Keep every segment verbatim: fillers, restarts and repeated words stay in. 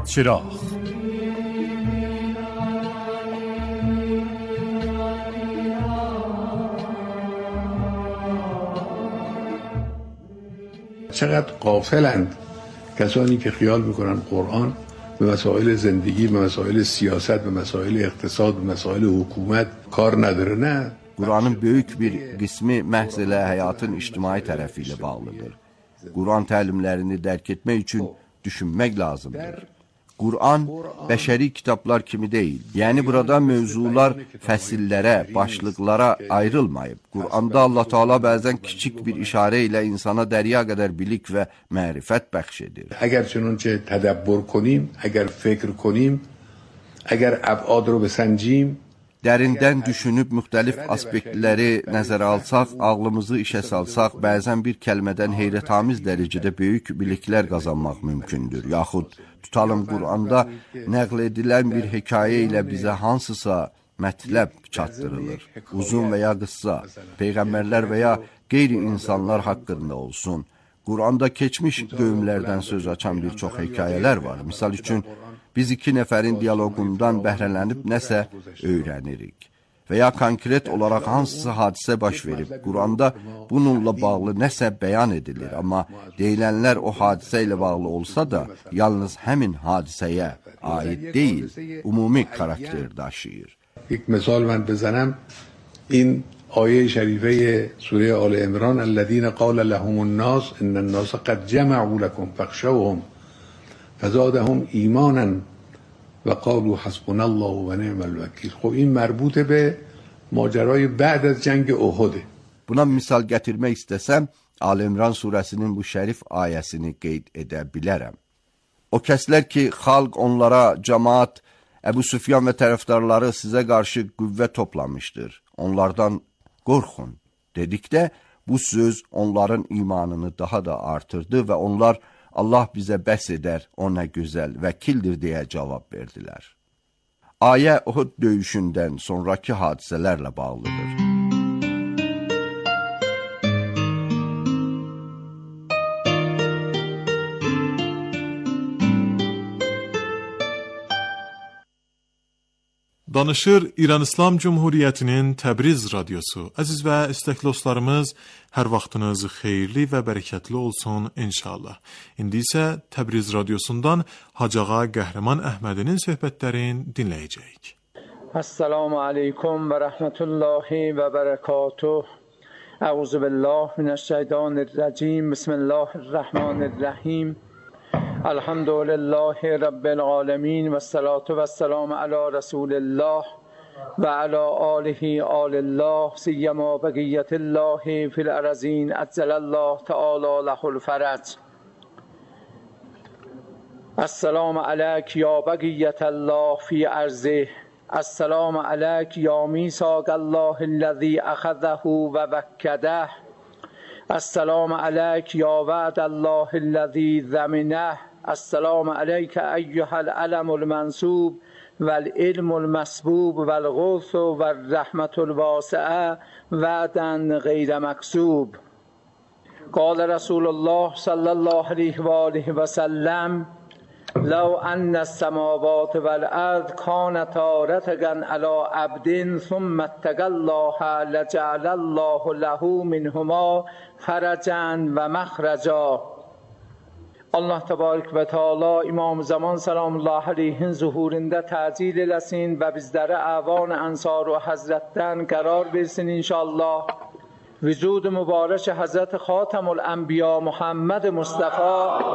چراغ. چقدر غافلند کسانی که خیال میکنن قرآن به مسائل زندگی، به مسائل سیاست، به مسائل اقتصاد، به مسائل حکومت kar نداره. نه. Kur'anın böyük bir qismi məhz elə həyatın ictimai tərəfi ilə bağlıdır. Kur'an təlimlərini dərk etmək üçün düşünmək lazımdır. Kur'an bəşəri kitablar kimi deyil. Yəni burada mövzular fəsillərə, başlıqlara ayrılmayıb. Kur'anda Allah Teala bəzən kiçik bir işarə ilə insana dərya qədər bilik və mərifət bəxş edir. Əgər çununca tədəbbür konیم, əgər fikr konیم, əgər əbad رو besancim, dərindən düşünüb müxtəlif aspektləri nəzərə alsaq, ağlımızı işə salsaq, bəzən bir kəlmədən heyrətamiz dərəcədə böyük biliklər qazanmaq mümkündür. Yaxud tutalım Quranda nəql edilən bir hekayə ilə bizə hansısa mətləb çatdırılır. Uzun və ya qıssa, peyğəmbərlər və ya qeyri-insanlar haqqında olsun. Quranda keçmiş qövmlərdən söz açan bir çox hekayələr var. Misal üçün, biz iki nəfərin diyaloqundan bəhrələnib nəsə öyrənirik. Və ya konkret olaraq hansısa hadisə baş verib. Quranda bununla bağlı nəsə bəyan edilir. Amma deyilənlər o hadisə ilə bağlı olsa da, yalnız həmin hadisəyə aid deyil, ümumi karakter daşıyır. یک مثال من بزنم، این آیه شریفه سوره آل عمران الذين قال لهم الناس ان الناس قد جمعوا لكم فاخشوهم فزادهم ایمانا و قالوا حسبنا الله و نعم الوکیل. خب این مربوط به ماجرای بعد از جنگ احده. Buna misal gətirmək istəsəm, Ali İmran surəsinin bu şərif ayəsini qeyd edə bilərəm. O kəslər ki, xalq onlara, cəmaat, Əbu Süfyan və tərəfdarları sizə qarşı qüvvə toplamışdır. Onlardan qorxun dedikdə, bu söz onların imanını daha da artırdı və onlar Allah bizə bəs edər, o nə gözəl vəkildir deyə cavab verdilər. Ayə Uhud döyüşündən sonraki hadisələrlə bağlıdır. Danışır İran İslam Cumhuriyyətinin Təbriz radiosu. Əziz və istəkli dostlarımız, hər vaxtınız xeyirli və bərəkətli olsun inşallah. İndi isə Təbriz radiosundan Hacıağa Qəhrəman Əhmədinin söhbətlərini dinləyəcəyik. Assalamu aleykum və rəhmətullahi və bərəkatuh. Əuzu billah minəşşeytanirracim. Bismillahirrahmanirrahim. الحمد لله رب العالمين والصلاة والسلام على رسول الله وعلى آله آل الله سيما بقية الله في الأرضين عجل الله تعالى له الفرج. السلام عليك يا بقية الله في أرضه. السلام عليك يا ميثاق الله الذي أخذه ووكده. السلام عليك يا وعد الله الذي ضمنه. السلام عليك أيها العلم المنصوب والعلم المسبوب والغوث والرحمة الواسعة وعدا غير مكذوب. قال رسول الله صلى الله عليه وآله وسلم لو أن السماوات والأرض كانتا رتقا على عبد ثم اتقى الله لجعل الله له منهما فرجا ومخرجا. Allah təbarək və Teala İmam Zaman salamullah aleyhin zuhurunda təcil eləsin və bizlərə əvan ənsar və həzrətdən qərar versin inşallah. Vücud mübarək Həzrət Xatamul Ənbiya Muhammed Mustafa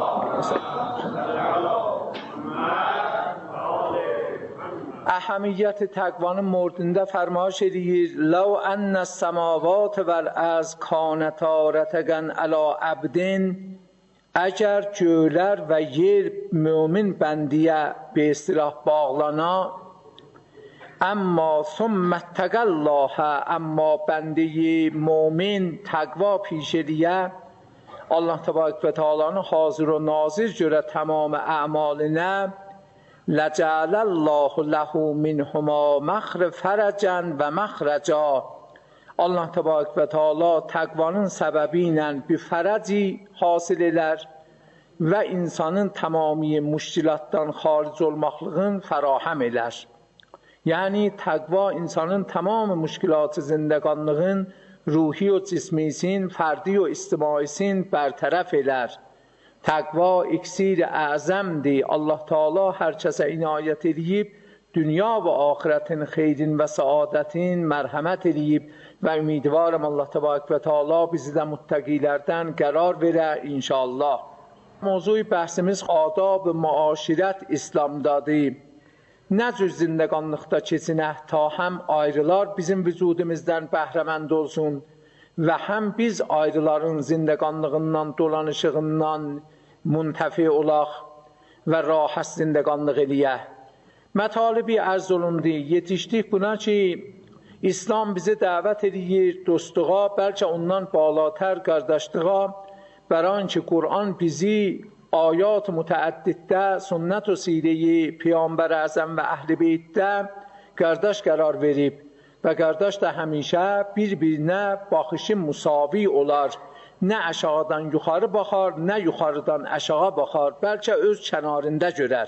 əhəmiyyət təqvanın mordunda fərmaş edir. Ləv ənə səmavat vəl-əz kanətə rətəqən ələ əbdin. Əgər göylər və yer mömin bəndiyə be istilah bağlana, əmma sümmətəqəllahə, əmma bəndiyi mömin təqva piş ediyə, Allah təbarək və Teala'nın hazır və nazir görə tamam əmalinə, ləcələllahu ləhu minhuma məxr fərəcən və məxrəcə. Allah təbarək və Teala təqvanın səbəbi ilə bir fərəci hasil elər və insanın tamamiy müşkilatdan xaric olmaqlığın fərahəm elər. Yəni, təqva insanın tamam müşkilat zindəqanlığın ruhi و cismisin, fərdi و ictimaisin bərtərəf elər. Təqva iksir əzəmdir. Allah Teala hər kəsə inayət edib, dünya və axirətin xeyrin və səadətin mərhəmət edib və ümidvarım Allah Təbarək və Teala bizi də muttəqilərdən qərar verə inşallah. Mövzu bəhsimiz adab müaşirət İslamdadır. Nə cür zindəqanlıqda keçinək ta həm ayrılar bizim vücudumuzdan bəhrəmənd olsun və həm biz ayrıların zindəqanlığından, dolanışığından müntəfi olaq və rahat zindəqanlıq eləyək. Mətalibi ərz olundu, yetişdik buna ki, İslam bizi dəvət edir dostluğa, bəlkə ondan balatər qardaşlığa, برای که قرآن بیزی آیات متعدده سنت و سیره پیامبر اعظم و اهل بیتده گردش قرار verib və qardaş da həmişə bir-birinə baxışı müsavi olar. Nə aşağıdan yuxarı baxar, nə yuxarıdan aşağı baxar, bəlkə öz kənarında görər.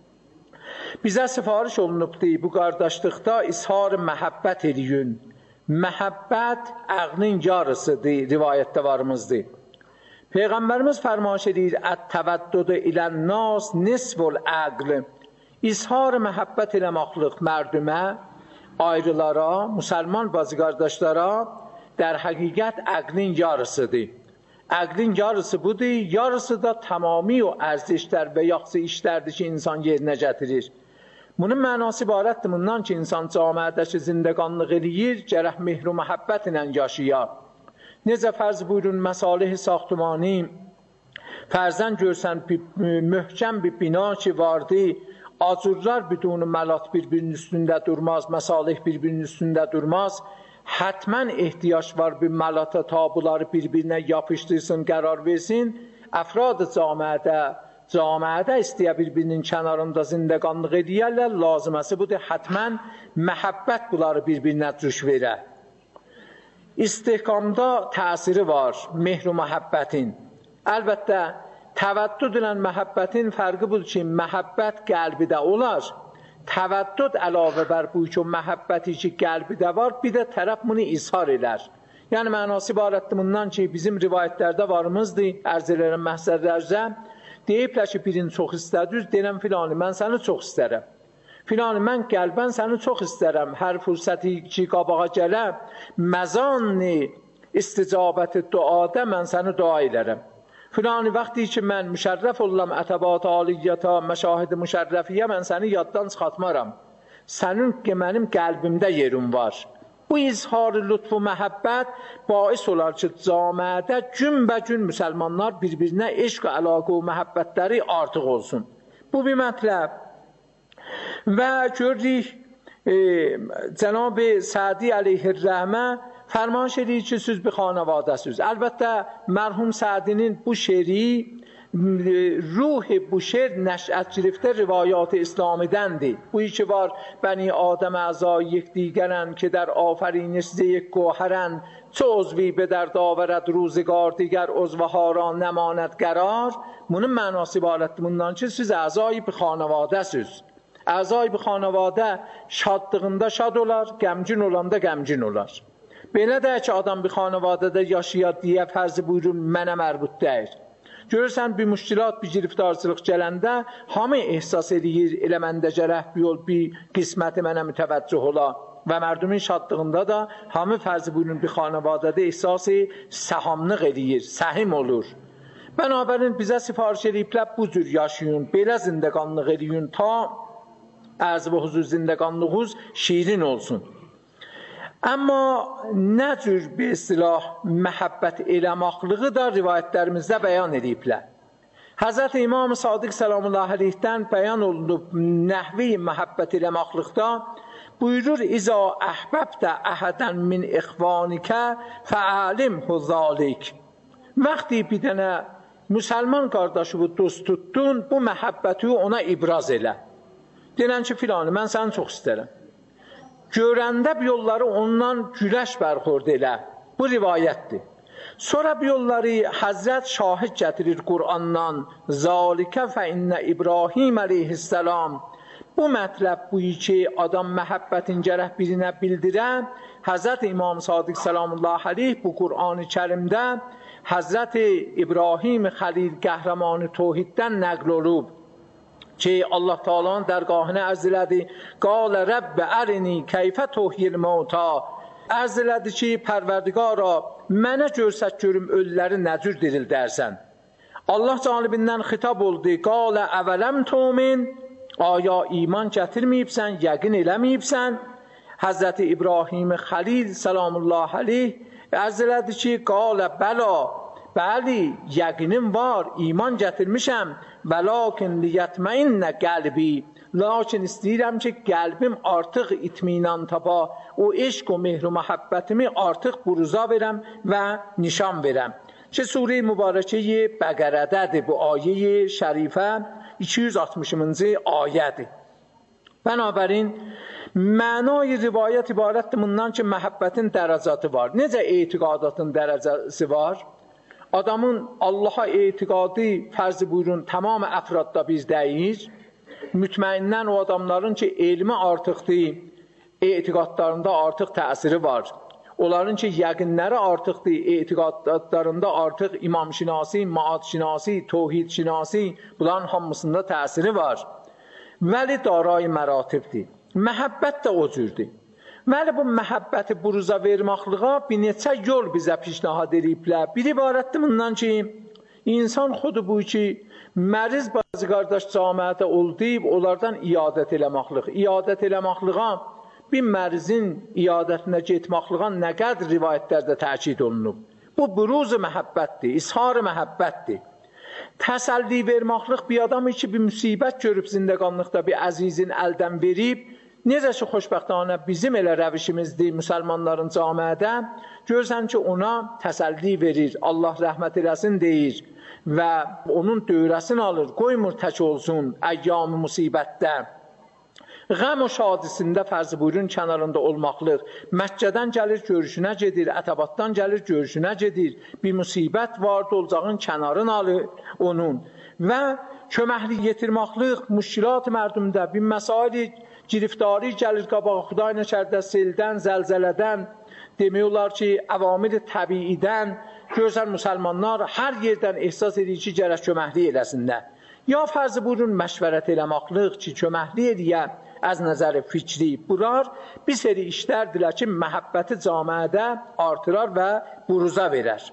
Bizə sifariş olunubdur bu qardaşlıqda ishar məhəbbət ediyün. Məhəbbət əqlin yarısıdır, rivayətdə varımızdır. Peyğəmbərimiz fərmaş edir, ət-təvəddüd ilə-nas nisful-əql. İzhar məhəbbət eləmaqlıq mərdümə, ayrılara, müsəlman bazı qardaşlara در حقیقت əqlin yarısıdır. Əqlin yarısı budur, yarısı da tamami o ərzişlər və yaxşı işlərdir ki, insan yerinə gətirir. Bunun mənası ibarətdir bundan ki, insan camiədəki zindəqanlıq eləyir, gərək mehru məhəbbət ilə yaşayar. Necə fərz buyurun, məsalih saxtumani, fərzən görsən möhkəm bir bina ki vardı, acurlar bidunu məlat bir-birinin üstündə durmaz, məsalih bir-birinin üstündə durmaz. Hətmən ehtiyac var bir məlata tabuları bir-birinə yapışdırsın, qərar versin. Əfrad-ı camiədə, camiədə istəyə bir-birinin kənarında zindəqanlıq edəyərlər, lazıməsi budur, hətmən məhəbbət bunları bir-birinə cüş verə. İstihkamda təsiri var, mehru məhəbbətin. Əlbəttə, təvəddüd ilə məhəbbətin fərqi budur ki, məhəbbət qəlbidə olar. Təvəddüd əlavə bər bu ki, məhəbbəti ki, qəlbidə var, bir də tərəf bunu izhar edər. Yəni, mənası ibarətdir bundan ki, bizim rivayətlərdə varımızdır, ərz elərəm məhzərlərcə, deyiblər ki, birini çox istədir, deyirəm filanı, mən səni çox istərəm. Filanı, mən qəlbən səni çox istərəm, hər fürsəti ki, qabağa gələ, məzanni isticabəti duada mən səni dua edərəm. Filanı vaxtı ki, mən müşərrəf olam ətəbat aliyyata, məşahid müşərrəfiyyə, mən səni yaddan çıxartmaram. Sənin ki, mənim qəlbimdə yerin var. Bu izhar lütfu məhəbbət bais olar ki, camiədə gün-bə-gün müsəlmanlar bir-birinə eşq, əlaqə və məhəbbətləri artıq olsun. Bu bir mətləb. Və gördük, e, Cənab-ı Sədi əleyhir-rəhmə فرمایش edir ki, siz bir xanavadəsiz. Əlbəttə, mərhum Sədinin bu şeri, ruh bu şer nəşət girifte rivayat İslamidəndir. Bu ki var, bəni Adəm əzای یک دیگرن که در آفرینش ز یک گوهرن چه عضوی به درد آورد روزگار دیگر عضوها را نماند قرار. bunun mənası ibarətdir bundan ki, siz əzای bir xanavadəsiz. Əzای bir xanavadə şadlığında şad olar, qəmgin olanda qəmgin olar. Belə də ki, adam bir xanavadədə yaşayar deyə fərzi buyurun, mənə mərbut deyir. Görürsən, bir müşkilat, bir giriftarsılıq gələndə hamı ehsas edir, elə məndə gərək bir yol, bir qisməti mənə mütəvəccüh ola. Və mərdumin şadlığında da hamı fərzi buyurun, bir xanavadədə ehsası səhamlıq edir, səhim olur. Bənabərin bizə sifariş ediblər, bu cür yaşayın, belə zindəqanlıq edin, ta ərz və huzur zindəqanlığınız şirin olsun. Amma nə cür bir istilah məhəbbət eləmaqlığı da rivayətlərimizdə bəyan ediblər. Həzrət İmam Sadiq Səlamullah əleyhdən bəyan olunub nəhvi məhəbbət eləmaqlıqda buyurur, İza əhbəbdə əhədən min ixvanikə fəalimhu zalik. Vaxtı bir dənə müsəlman qardaşı bu dost tutdun, bu məhəbbəti ona ibraz elə. Denən ki, filanı, mən səni çox istərəm. Görəndə bir yolları ondan güləş bərxord elə. Bu rivayətdir. Sonra bir yolları Həzrət şahid gətirir Qur'andan. Zalikə fə innə İbrahim əleyhissalam. Bu mətləb bu ki, adam məhəbbətin gərək birinə bildirə. Həzrət İmam Sadiq Səlamullah əleyh bu Qur'an-ı Kərimdə Həzrət İbrahim Xəlil qəhrəmanı tövhiddən nəql olub ki, Allah Taala'nın dərgahına ərz elədi. Qalə Rəbbə ərini keyfə tuhyil mauta. Ərz elədi ki, Pərverdigara, mənə görsət görüm ölüləri nə cür dirildərsən. Allah canibindən xitab oldu. Qalə əvələm tumin. Aya iman gətirməyibsən, yəqin eləməyibsən. Həzrəti İbrahim Xəlil Səlamullah əleyh ərz elədi ki, qalə bəla, bəli, yəqinim var, iman gətirmişəm. Vəlakin liyətməinnə qəlbi. Lakin istəyirəm ki, qəlbim artıq itminan tapa, o eşq o mehr و məhəbbətimi artıq buruza verəm və nişan verəm. Ki, Sure-i Mübarəkə-i Bəqərədədir bu ayə-i şərifə, iki yüz altmışıncı ayədir. Bənabərin, mənay rivayət ibarətdir bundan ki, məhəbbətin dərəcəti var. Necə etiqadatın dərəcəsi var? Adamın Allaha etiqadı, fərzi buyurun, tamam əfradda bizdəyik. Mütməindən o adamların ki, elmi artıqdır, etiqadlarında artıq təsiri var. Onların ki, yəqinləri artıqdır, etiqadlarında artıq imamşinasi, maadşinasi, tövhidşinasi, bunların hamısında təsiri var. Vəli daray məratibdir. Məhəbbət də o cürdür. Vəli bu məhəbbəti buruza verməklığa bir neçə yol bizə pişnahad ediblər. Bir ibarətdir bundan ki, insan xudu bu ki, məriz bazı qardaş camiədə oldu, onlardan iadət eləməkliq. İadət eləməkliğa, bir mərizin iadətinə getməkliğa nə qədər rivayətlərdə təkid olunub. Bu, buruz məhəbbətdir, ishar məhəbbətdir. Təsəlli verməkliq bir adamı ki, bir müsibət görüb zindəqanlıqda bir əzizin əldən verib, necə ki, xoşbəxtانə bizim elə rəvişimizdir müsəlmanların camiədə, görsən ki, ona təsəlli verir, Allah rəhmət eləsin deyir və onun dövrəsini alır, qoymur tək olsun əyyam-ı musibətdə. Qəm o şadisində fərzi buyurun kənarında olmaqlıq. Məkkədən gəlir, görüşünə gedir, Ətəbatdan gəlir, görüşünə gedir. Bir musibət var, dolcağın kənarını alır onun. Və köməkli yetirmaqlıq, müşkilat mərdumdə bir məsaili giriftari gəlir qabağa, Xuday nəkərdə seldən, zəlzələdən, demək olar ki, əvamil təbiidən, görsən müsəlmanlar hər yerdən ehsas edir ki, gərək köməkli eləsinlər. Ya fərzi buyurun məşvərət eləmaqlıq ki, köməkli eləyə az nəzər fikri. Bunlar bir seri işlərdirlər ki, məhəbbəti camiədə artırar və buruza verər.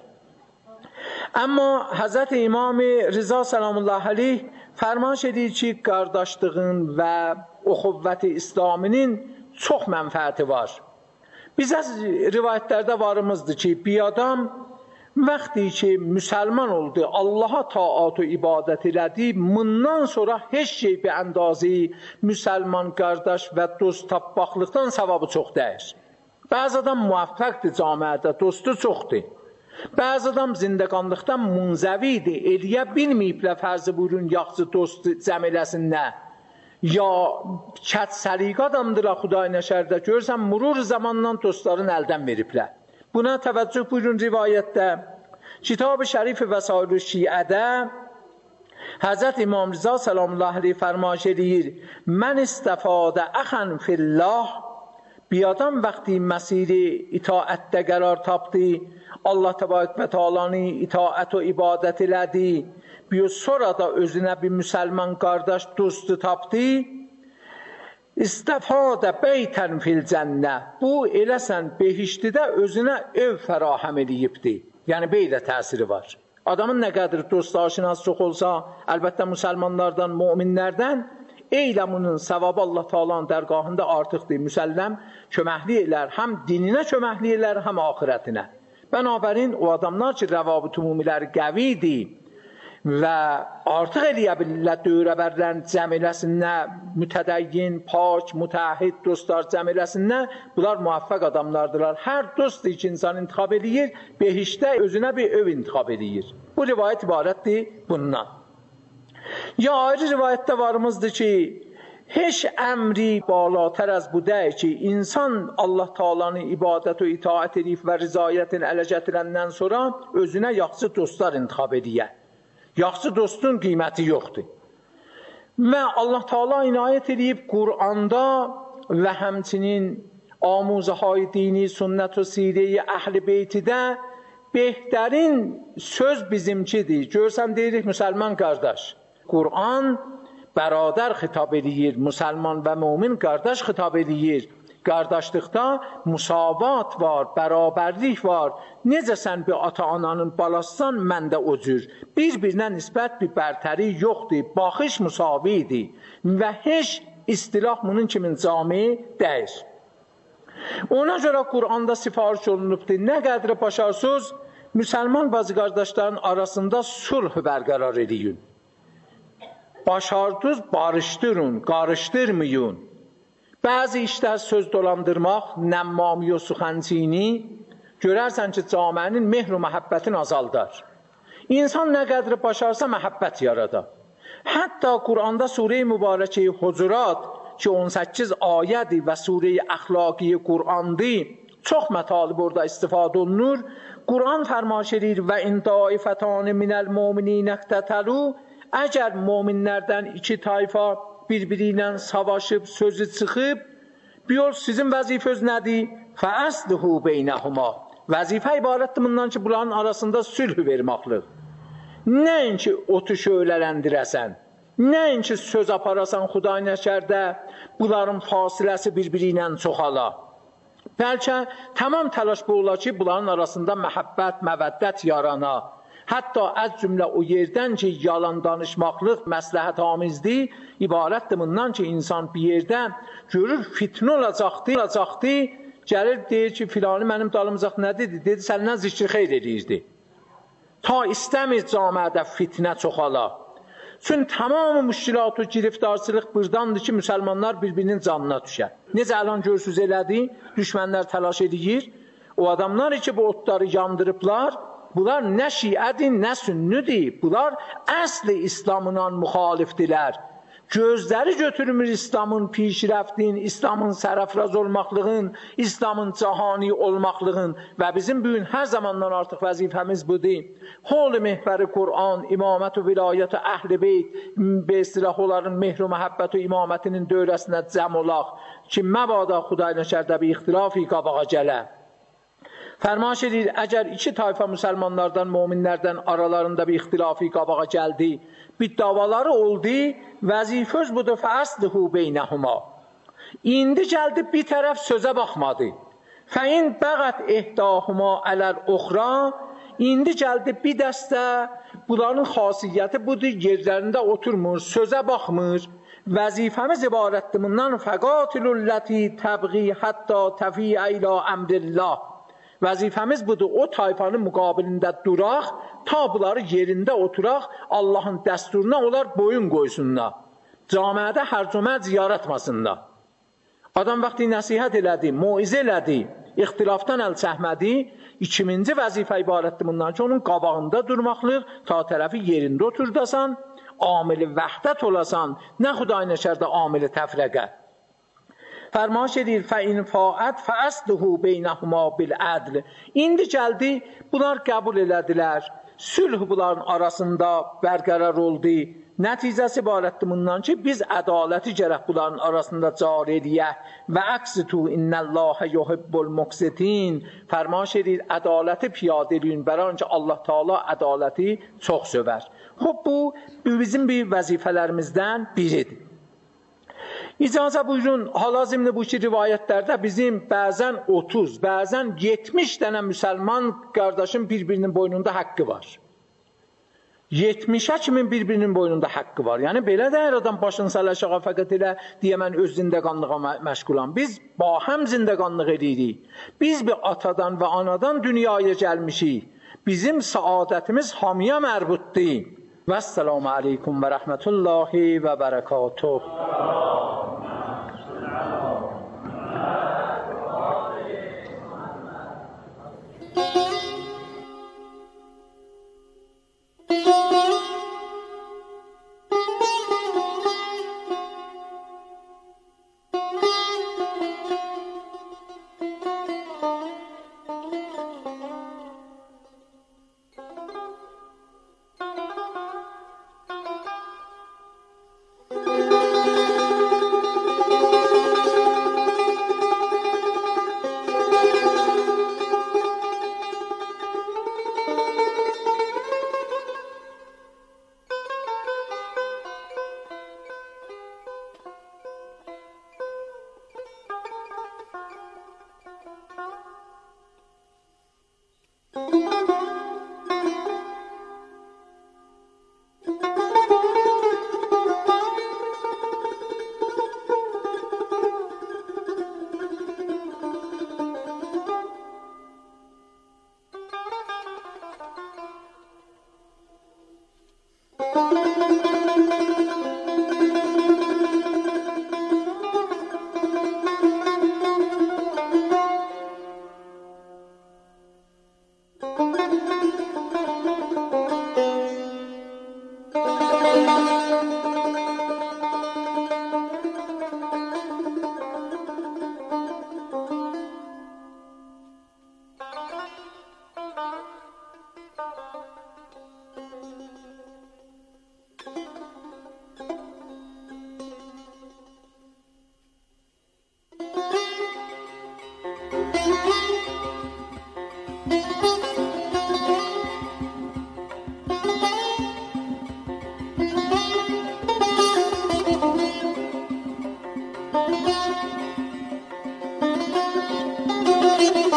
Amma Həzrət İmam Rıza Səlamullah əleyh fərman edir ki, qardaşlığın və uxuvvəti İslaminin çox mənfəəti var. Bizə rivayətlərdə varımızdır ki, bir adam vəqti ki, müsəlman oldu, Allaha taat və ibadət elədi, bundan sonra heç şey bir əndazı müsəlman qardaş və dost tapmaqlıqdan savabı çox dəyir. Bəzi adam müvəffəqdir camiədə, dostu çoxdur. Bəzi adam zindəqanlıqdan munzəvidir, eləyə bilməyiblə fərzi buyurun, yaxşı dost cəm eləsinlər. Ya kət səliqə adamdırlar Xuday nəşərdə, görsən, murur zamandan dostların əldən veriblər. Buna təvəccüh buyurun rivayətdə. Kitab-ı Şərif Vəsail-i Şiədə Həzrət İmam Rıza Səlamullah əleyh fərmaş edir. Mən istəfadə əxən fillah. Bir adam vəqti məsiri itaətdə qərar tapdı, Allah təbarək və Teala'nı itaət və ibadət elədi, bir sonra da özünə bir müsəlman qardaş dostu tapdı, İstəfadə beytən fil cənnə. Bu, eləsən, behiştidə özünə ev fərahəm ediyibdir. Yəni, beylə təsiri var. Adamın nə qədər dost aşinası çox olsa, əlbəttə müsəlmanlardan, müminlərdən, eyləmunun savabı Allah Taala'nın dərgahında artıqdır. Müsəlləm köməkli elər, həm dininə köməkli elər, həm axirətinə. Bənabərin, o adamlar ki, rəvabit ümumiləri qəvidir və artıq eləyə bilirlər dövrəbərlərin cəm eləsinlər, mütədəyyin, pak, mütəhid dostlar cəm eləsinlər, bunlar müvəffəq adamlardırlar. Hər dost ki, insan intiqab edir, behişdə özünə bir öv intiqab edir. Bu rivayət ibarətdir bundan. Ya ayrı rivayətdə varımızdır ki, heç əmri بالاتر از بوده ki, insan Allah Taala'nın ibadət və itaat edib və rizayətin ələ gətirəndən sonra özünə yaxşı dostlar intixab ediyə. Yaxşı dostun qiyməti yoxdur. Və Allah Taala inayət edib Qur'anda və həmçinin amuzəhay dini, sünnət və sirə-i əhl-i beytidə behtarin söz bizimkidir. Görsən deyirik müsəlman qardaş. Qur'an برادر خطاب edir, müsəlman və mümin qardaş xitab edir. Qardaşlıqda müsavat var, bərabərlik var. Necə sən bir ata-ananın balasısan, məndə o cür. Bir-birinə nisbət bir bərtəri yoxdur, baxış müsavidir və heç istilah bunun kimin cami deyil. Ona görə Qur'anda sifariş olunubdur. Nə qədri başarsız, müsəlman bazı qardaşların arasında sulh bərqərar edin. Başardız barışdırın, qarışdırmayın. Bəzi işlər söz dolandırmaq, nəmmami və suxançini görərsən ki, camiənin mehr və məhəbbətin azaldar. İnsan nə qədri başarsa məhəbbət yaradar. Hətta Qur'anda Sure-i Mübarəkə Hucurat ki on səkkiz ayədir və Sure-i Əxlaqi Qur'andır, çox mətalib orada istifadə olunur. Qur'an fərmaş edir və in taifatan minəl mu'minina iqtatalu. Əgər möminlərdən iki tayfa bir-biri ilə savaşıb, sözü çıxıb, bir yol sizin vəzifəniz nədir? Fəəslihu beynəhuma. Vəzifə ibarətdir bundan ki, bunların arasında sülh vermaqlıq. Nəinki otu şöylələndirəsən, nəinki söz aparasan Xuday nəşərdə, bunların fasiləsi bir-biri ilə çoxala. Bəlkə tamam təlaş bu ola ki, bunların arasında məhəbbət, məvəddət yarana. Hətta az cümlə o yerdən ki, yalan danışmaqlıq məsləhət amizdir, ibarətdir bundan ki, insan bir yerdə görür, fitnə olacaqdır, olacaqdır, gəlir, deyir ki, filanı mənim dalımızaq nə dedi? Dedi, səndən zikri xeyr edirdi. Ta istəmir camiədə fitnə çoxala. Çünki tamamı müşkilat və giriftarsılıq burdandır ki, müsəlmanlar bir-birinin canına düşər. Necə əlan görsüz elədi, düşmənlər təlaş edir. O adamlar ki, bu otları yandırıblar, bunlar nə şiədir, nə sünnüdür. Bunlar əsli İslamla müxalifdirlər. Gözləri götürmür İslamın pişrəftin, İslamın sərəfraz olmaqlığın, İslamın cahani olmaqlığın və bizim bugün hər zamandan artıq vəzifəmiz budur. Hol-i mehvəri Qur'an, imamət və vilayət əhl-i beyt, be istilah onların mehr və məhəbbət və imamətinin dövrəsinə cəm olaq ki, məbada Xuday nəşərdə bir ixtilafi qabağa gələ. Fərmaş edir, əgər iki tayfa müsəlmanlardan, müminlərdən aralarında bir ixtilafi qabağa gəldi, bir davaları oldu, vəzifəz budur, fəəslihu beynəhuma. İndi gəldi, bir tərəf sözə baxmadı. Fəin bəqət ehdahuma ələl-uxra, indi gəldi, bir dəstə, bunların xasiyyəti budur, yerlərində oturmur, sözə baxmır. Vəzifəmiz ibarətdir bundan, fəqatilulləti təbği hətta təfiə ilə əmrillah. Vəzifəmiz budur, o tayfanın müqabilində duraq, ta bunları yerində oturaq, Allahın dəsturuna onlar boyun qoysunlar. Camiədə hərcüməc yaratmasınlar. Adam vaxtı nəsihət elədi, muizə elədi, ixtilafdan əl çəkmədi, ikinci vəzifə ibarətdir bundan ki, onun qabağında durmaqlıq, ta tərəfi yerində oturdasan, amili vəhdət olasan, nə Xuday nəşərdə amili təfrəqə. Fərmaş edir, fəin faət fəəslihu beynəhuma bil-ədl. İndi gəldi, bunlar qəbul elədilər, sülh bunların arasında bərqərar oldu. Nəticəsi ibarətdir bundan ki, biz ədaləti gərək bunların arasında cari ediyək və əqsitu innəlləhə yuhibbul muqsitin. Fərmaş edir, ədaləti piyadə edin, bəran ki, Allah Teala ədaləti çox sövər. Xub, bu, bizim bir vəzifələrimizdən biridir. İcazə buyurun, hal-hazırda bu ki rivayətlərdə bizim bəzən otuz, bəzən yetmiş dənə müsəlman qardaşın bir-birinin boynunda haqqı var. yetmişə kimin bir-birinin boynunda haqqı var. Yəni, belə də hər adam başını sələşəqa fəqət elə deyə mən öz zindəqanlığa məşqulam. Biz bahəm zindəqanlıq edirik. Biz bir atadan və anadan dünyaya gəlmişik. Bizim saadətimiz hamiyə mərbutdur. Vəssalamu aleykum və rəhmətullahi və bərəkatuh.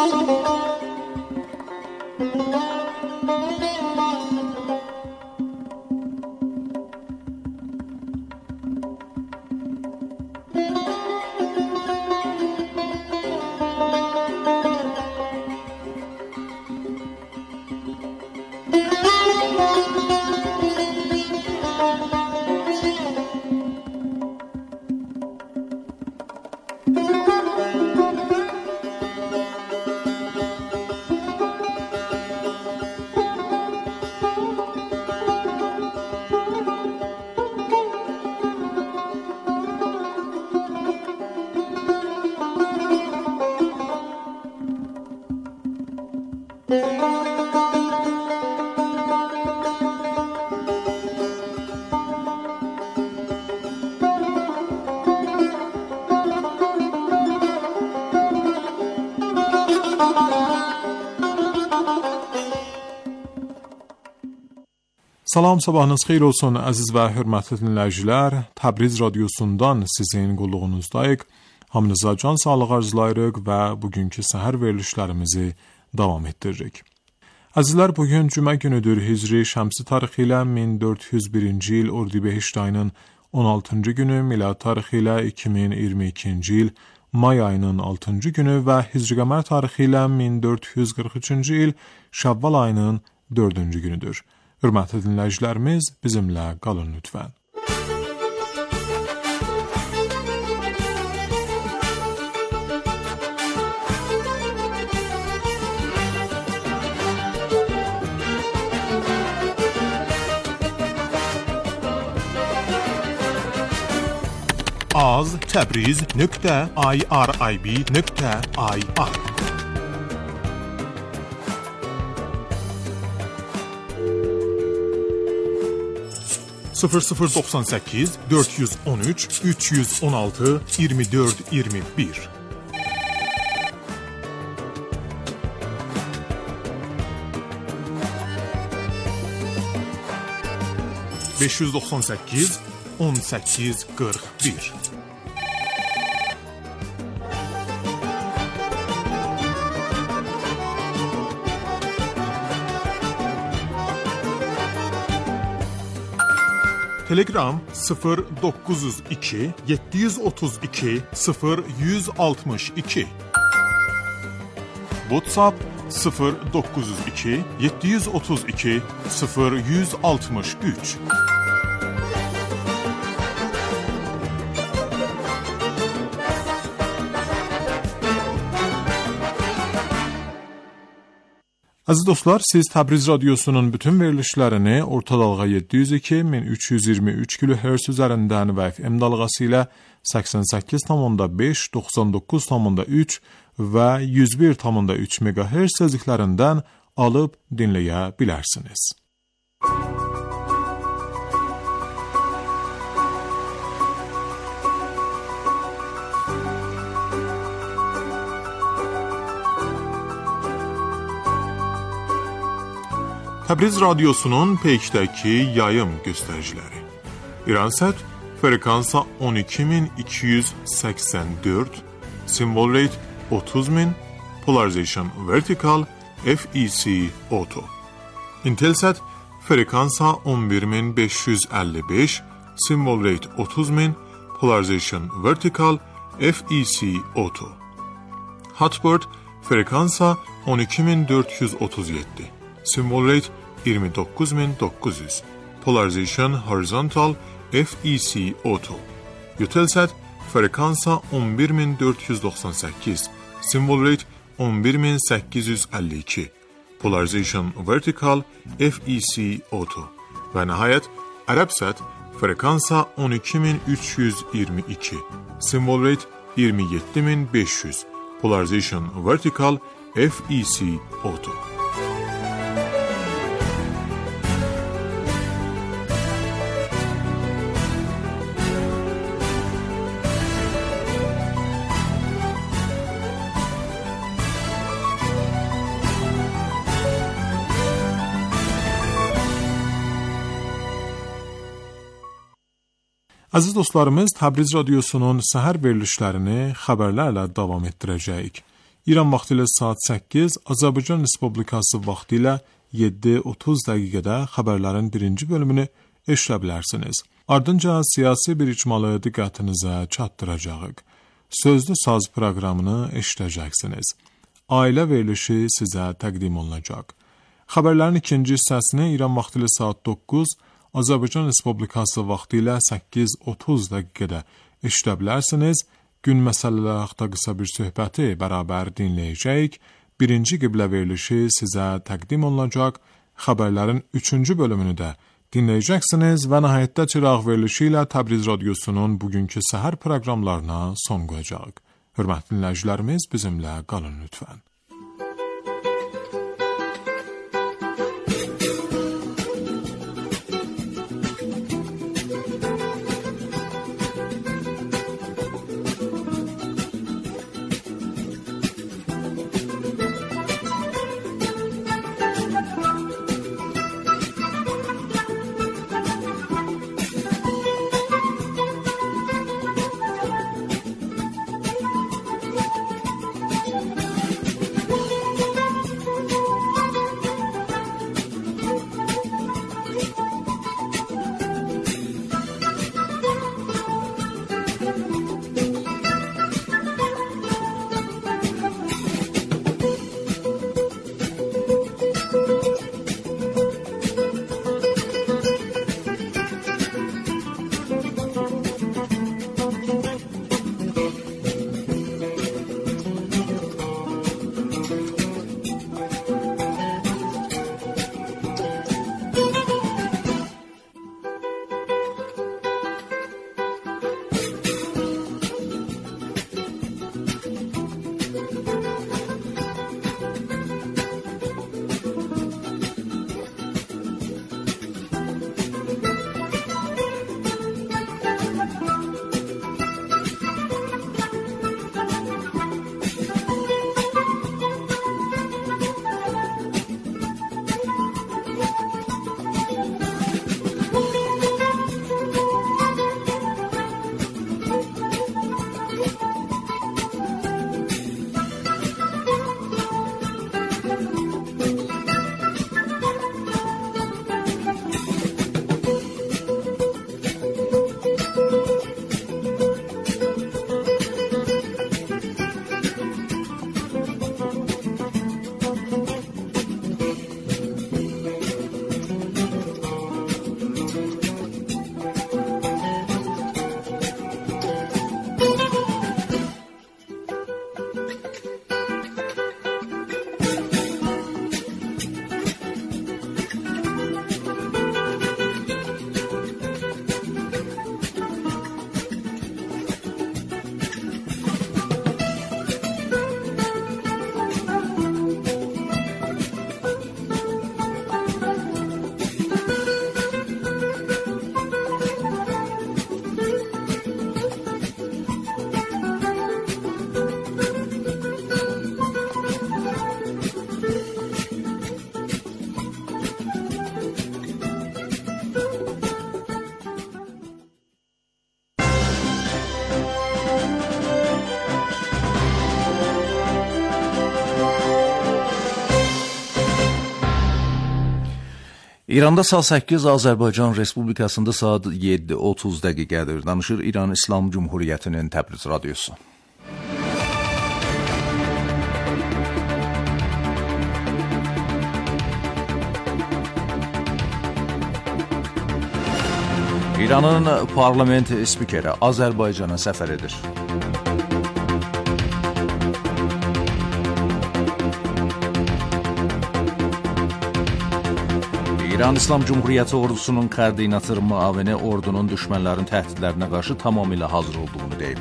Salam, sabahınız xeyir olsun əziz və hörmətli dinləyicilər. Təbriz radiosundan sizin qulluğunuzdayıq. Hamınıza can sağlığı arzulayırıq və bugünkü səhər verilişlərimizi davam etdiririk. Əzizlər, bugün cümə günüdür. Hicri şəmsi tarixi ilə min dörd yüz birinci il Ordibehişt ayının on altıncı günü, milad tarixi ilə iki min iyirmi ikinci il may ayının altıncı günü və Hicri qəmər tarixi ilə min dörd yüz qırx üçüncü il Şəvval ayının dördüncü günüdür. Hörmətli dinləyicilərimiz, bizimlə qalın lütfən. az təbriz nöqtə irib nöqtə ir sıfır sıfır doksan sekiz dört yüz on üç üç yüz on altı yirmi dört yirmi bir beş yüz doksan sekiz on sekiz qırx bir Telegram sıfır dokuz yüz iki yeddi yüz otuz iki sıfır yüz altmış iki WhatsApp sıfır dokuz yüz iki yeddi yüz otuz iki sıfır yüz altmış üç Aziz dostlar, siz Təbriz radiosunun bütün verilişlərini orta dalğa yeddi yüz iki min üç yüz iyirmi üç kilohertz üzərindən və F M dalğası ilə səksən səkkiz tam beş, doxsan doqquz tam üç və yüz bir tam üç megahertz tezliklərindən alıb dinləyə bilərsiniz. Təbriz radiosunun peykdəki yayım göstəriciləri. İransat frekansa on iki min iki yüz səksən dörd, symbol rate otuz min, polarization vertical, F E C auto. Intelsat frekansa on bir min beş yüz əlli beş, symbol rate otuz min, polarization vertical, F E C auto. Hotbird frekansa on iki min dörd yüz otuz yeddi. Symbol rate iyirmi doqquz min doqquz yüz. Polarization horizontal F E C auto. Eutelsat frekansa on bir min dörd yüz doxsan səkkiz. Symbol rate on bir min səkkiz yüz əlli iki. Polarization vertical F E C auto. Və nəhayət Arabsat frekansa on iki min üç yüz iyirmi iki. Symbol rate iyirmi yeddi min beş yüz. Polarization vertical F E C auto. Aziz dostlarımız, Təbriz radiosunun səhər verilişlərini xəbərlərlə davam etdirəcəyik. İran vaxtı ilə saat səkkiz, Azərbaycan Respublikası vaxtı ilə yeddi otuz dəqiqədə xəbərlərin birinci bölümünü eşidə bilərsiniz. Ardınca siyasi bir icmalı diqqətinizə çatdıracağıq. Sözlü saz proqramını eşidəcəksiniz. Ailə verilişi sizə təqdim olunacaq. Xəbərlərin ikinci hissəsini İran vaxtı ilə saat doqquz, Azərbaycan Respublikası vaxtı ilə səkkiz otuz dəqiqədə eşidə bilərsiniz. Gün məsələləri haqqında qısa bir söhbəti bərabər dinləyəcəyik. Birinci qiblə verilişi sizə təqdim olunacaq. Xəbərlərin üçüncü bölümünü də dinləyəcəksiniz və nəhayətdə çıraq verilişi ilə Təbriz Radiosunun bugünkü səhər proqramlarına son qoyacaq. Hörmətli dinləyicilərimiz, bizimlə qalın lütfən. İranda saat səkkiz, Azərbaycan Respublikasında saat yeddi otuz dəqiqədir. Danışır İran İslam Cumhuriyyətinin Təbriz Radiosu. İranın parlament spikeri Azərbaycana səfər edir. İran İslam Cumhuriyyəti ordusunun koordinatör müavini ordunun düşmənlərin təhdidlərinə qarşı tamamilə hazır olduğunu deyib.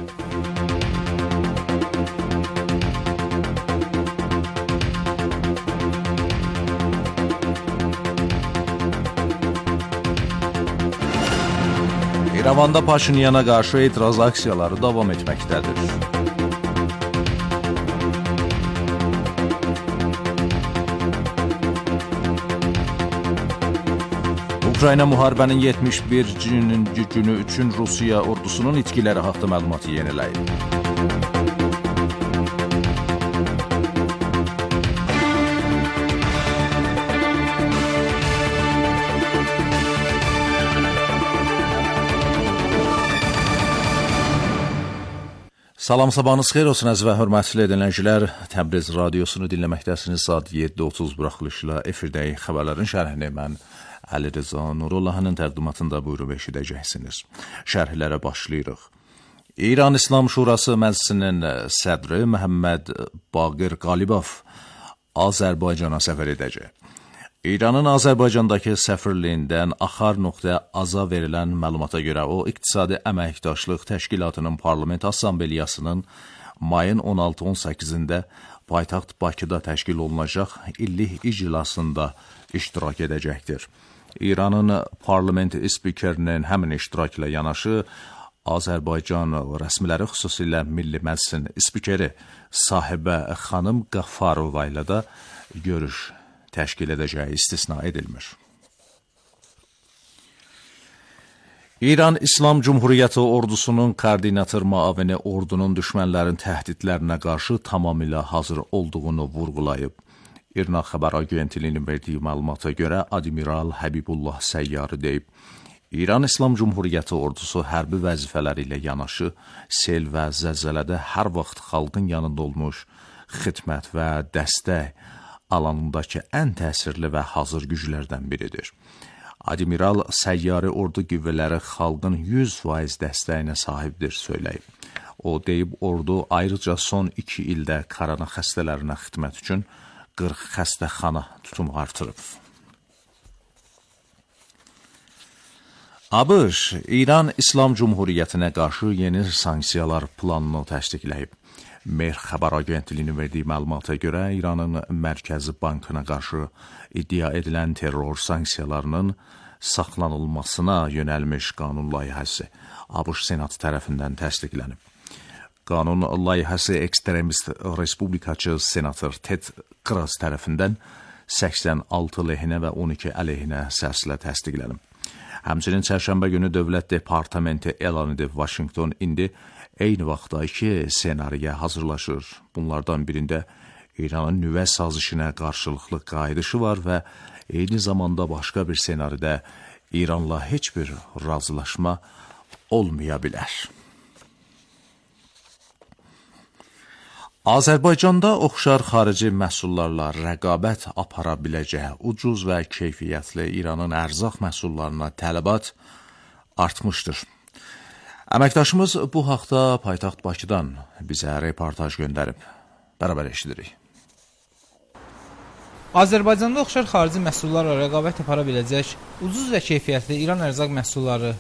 İrəvanda Paşinyana qarşı etiraz aksiyaları davam etməkdədir. Ukrayna müharibənin yetmiş birinci günü üçün Rusiya ordusunun itkiləri haqqında məlumatı yeniləyib. Salam, sabahınız xeyir olsun əziz və hörmətli dinləyicilər. Təbriz radiosunu dinləməkdəsiniz. Saat yeddi otuz buraxılışla efirdəyi xəbərlərin şərhini mən Əli Rıza Nurullahın təqdimatında buyurub eşidəcəksiniz. Şərhlərə başlayırıq. İran İslam Şurası Məclisinin sədri Məhəmməd Baqir Qalibov Azərbaycana səfər edəcək. İranın Azərbaycandakı səfirliyindən Axar.aza verilən məlumata görə o, İqtisadi Əməkdaşlıq Təşkilatının Parlament Assambleyasının mayın on altı on səkkizində paytaxt Bakıda təşkil olunacaq illik iclasında iştirak edəcəkdir. İranın parlament spikerinin həmin iştirakla yanaşı, Azərbaycan rəsmiləri xüsusilə Milli Məclisin spikeri Sahibə xanım Qafarova ilə də görüş təşkil edəcəyi istisna edilmir. İran İslam Cumhuriyyəti ordusunun koordinator müavini ordunun düşmənlərin təhdidlərinə qarşı tamamilə hazır olduğunu vurğulayıb. İrna xəbər agentliyinin verdiyi məlumata görə Admiral Həbibullah Səyyarı deyib, İran İslam Cumhuriyyəti ordusu hərbi vəzifələri ilə yanaşı, sel və zəlzələdə hər vaxt xalqın yanında olmuş, xidmət və dəstək alanındakı ən təsirli və hazır güclərdən biridir. Admiral Səyyarı ordu qüvvələri xalqın yüz faiz dəstəyinə sahibdir söyləyib. O deyib, ordu ayrıca son iki ildə korona xəstələrinə xidmət üçün qırx xəstəxana tutumu artırıb. ABŞ İran İslam Cumhuriyyətinə qarşı yeni sanksiyalar planını təsdiqləyib. Mehr xəbər agentliyinin verdiyi məlumata görə İranın Mərkəzi Bankına qarşı iddia edilən terror sanksiyalarının saxlanılmasına yönəlmiş qanun layihəsi ABŞ Senatı tərəfindən təsdiqlənib. Qanun layihəsi ekstremist respublikaçı senator Ted Cruz tərəfindən səksən altı lehinə və on iki əleyhinə səslə təsdiqlənib. Həmçinin çərşənbə günü Dövlət Departamenti elan edib, Washington indi eyni vaxtda iki senariyə hazırlaşır. Bunlardan birində İranın nüvə sazişinə qarşılıqlı qayıdışı var və eyni zamanda başqa bir senaridə İranla heç bir razılaşma olmaya bilər. Azərbaycanda oxşar xarici məhsullarla rəqabət apara biləcəyi ucuz və keyfiyyətli İranın ərzaq məhsullarına tələbat artmışdır. Əməkdaşımız bu haqda paytaxt Bakıdan bizə reportaj göndərib. Bərabər eşidirik. Azərbaycanda oxşar xarici məhsullarla rəqabət apara biləcək ucuz və keyfiyyətli İran ərzaq məhsulları.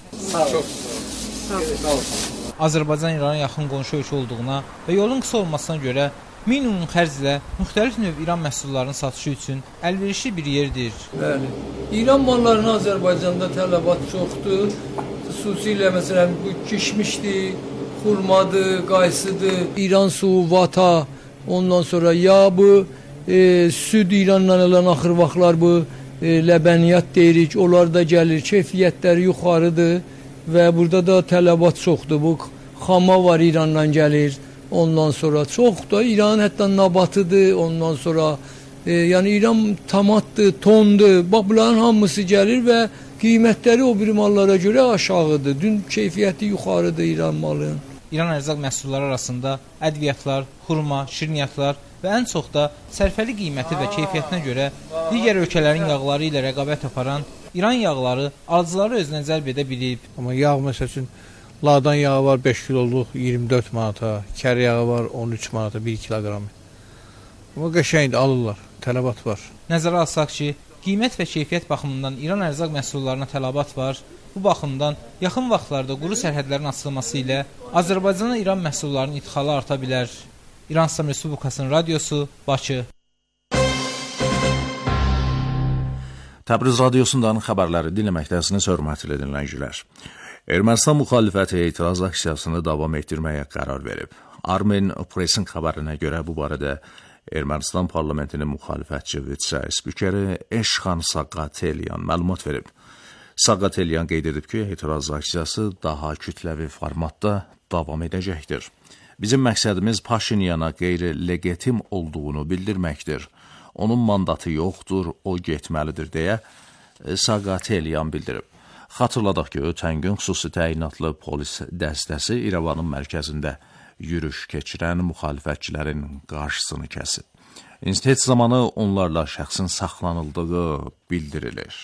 Azərbaycan İrana yaxın qonşu ölkə olduğuna və yolun qısa olmasına görə minimum xərclə müxtəlif növ İran məhsullarının satışı üçün əlverişli bir yerdir. Bəli. İran mallarına Azərbaycanda tələbat çoxdur. Xüsusilə məsələn bu kişmişdir, xurmadır, qaysıdır, İran suyu, vata, ondan sonra yağ bu, e, süd İrandan olan axır vaxtlar bu e, ləbəniyyat deyirik, onlar da gəlir, keyfiyyətləri yuxarıdır və burada da tələbat çoxdur. Bu xama var İrandan gəlir, ondan sonra çox da İranın hətta nabatıdır, ondan sonra e, yəni İran tamatdır, tondur, bax bunların hamısı gəlir və qiymətləri o bir mallara görə aşağıdır. Dün keyfiyyəti yuxarıdır İran malının. İran ərzaq məhsulları arasında ədviyyatlar, xurma, şirniyyatlar və ən çox da sərfəli qiyməti və keyfiyyətinə görə digər ölkələrin yağları ilə rəqabət aparan İran yağları alıcıları özünə cəlb edə bilib. Amma yağ məsəl üçün ladan yağı var beş kiloluq iyirmi dörd manata, kər yağı var on üç manata bir kiloqramı. Amma qəşəngdir, alırlar, tələbat var. Nəzərə alsaq ki, qiymət və keyfiyyət baxımından İran ərzaq məhsullarına tələbat var. Bu baxımdan yaxın vaxtlarda quru sərhədlərin açılması ilə Azərbaycana İran məhsullarının idxalı arta bilər. İran İslam Respublikasının radiosu, Bakı. Təbriz radiosundan xəbərləri dinləməkdəsiniz, hörmətli dinləyicilər. Ermənistan müxalifəti etiraz aksiyasını davam etdirməyə qərar verib. Armen Press'in xəbərinə görə bu barədə Ermənistan parlamentinin müxalifətçi vitse-spikeri Eşxan Saqatelyan məlumat verib. Saqatelyan qeyd edib ki, etiraz aksiyası daha kütləvi formatda davam edəcəkdir. Bizim məqsədimiz Paşinyana qeyri-legitim olduğunu bildirməkdir. Onun mandatı yoxdur, o getməlidir deyə Saqatelyan bildirib. Xatırladaq ki, ötən gün xüsusi təyinatlı polis dəstəsi İrəvanın mərkəzində yürüş keçirən müxalifətçilərin qarşısını kəsib. İnsident zamanı onlarla şəxsin saxlanıldığı bildirilir.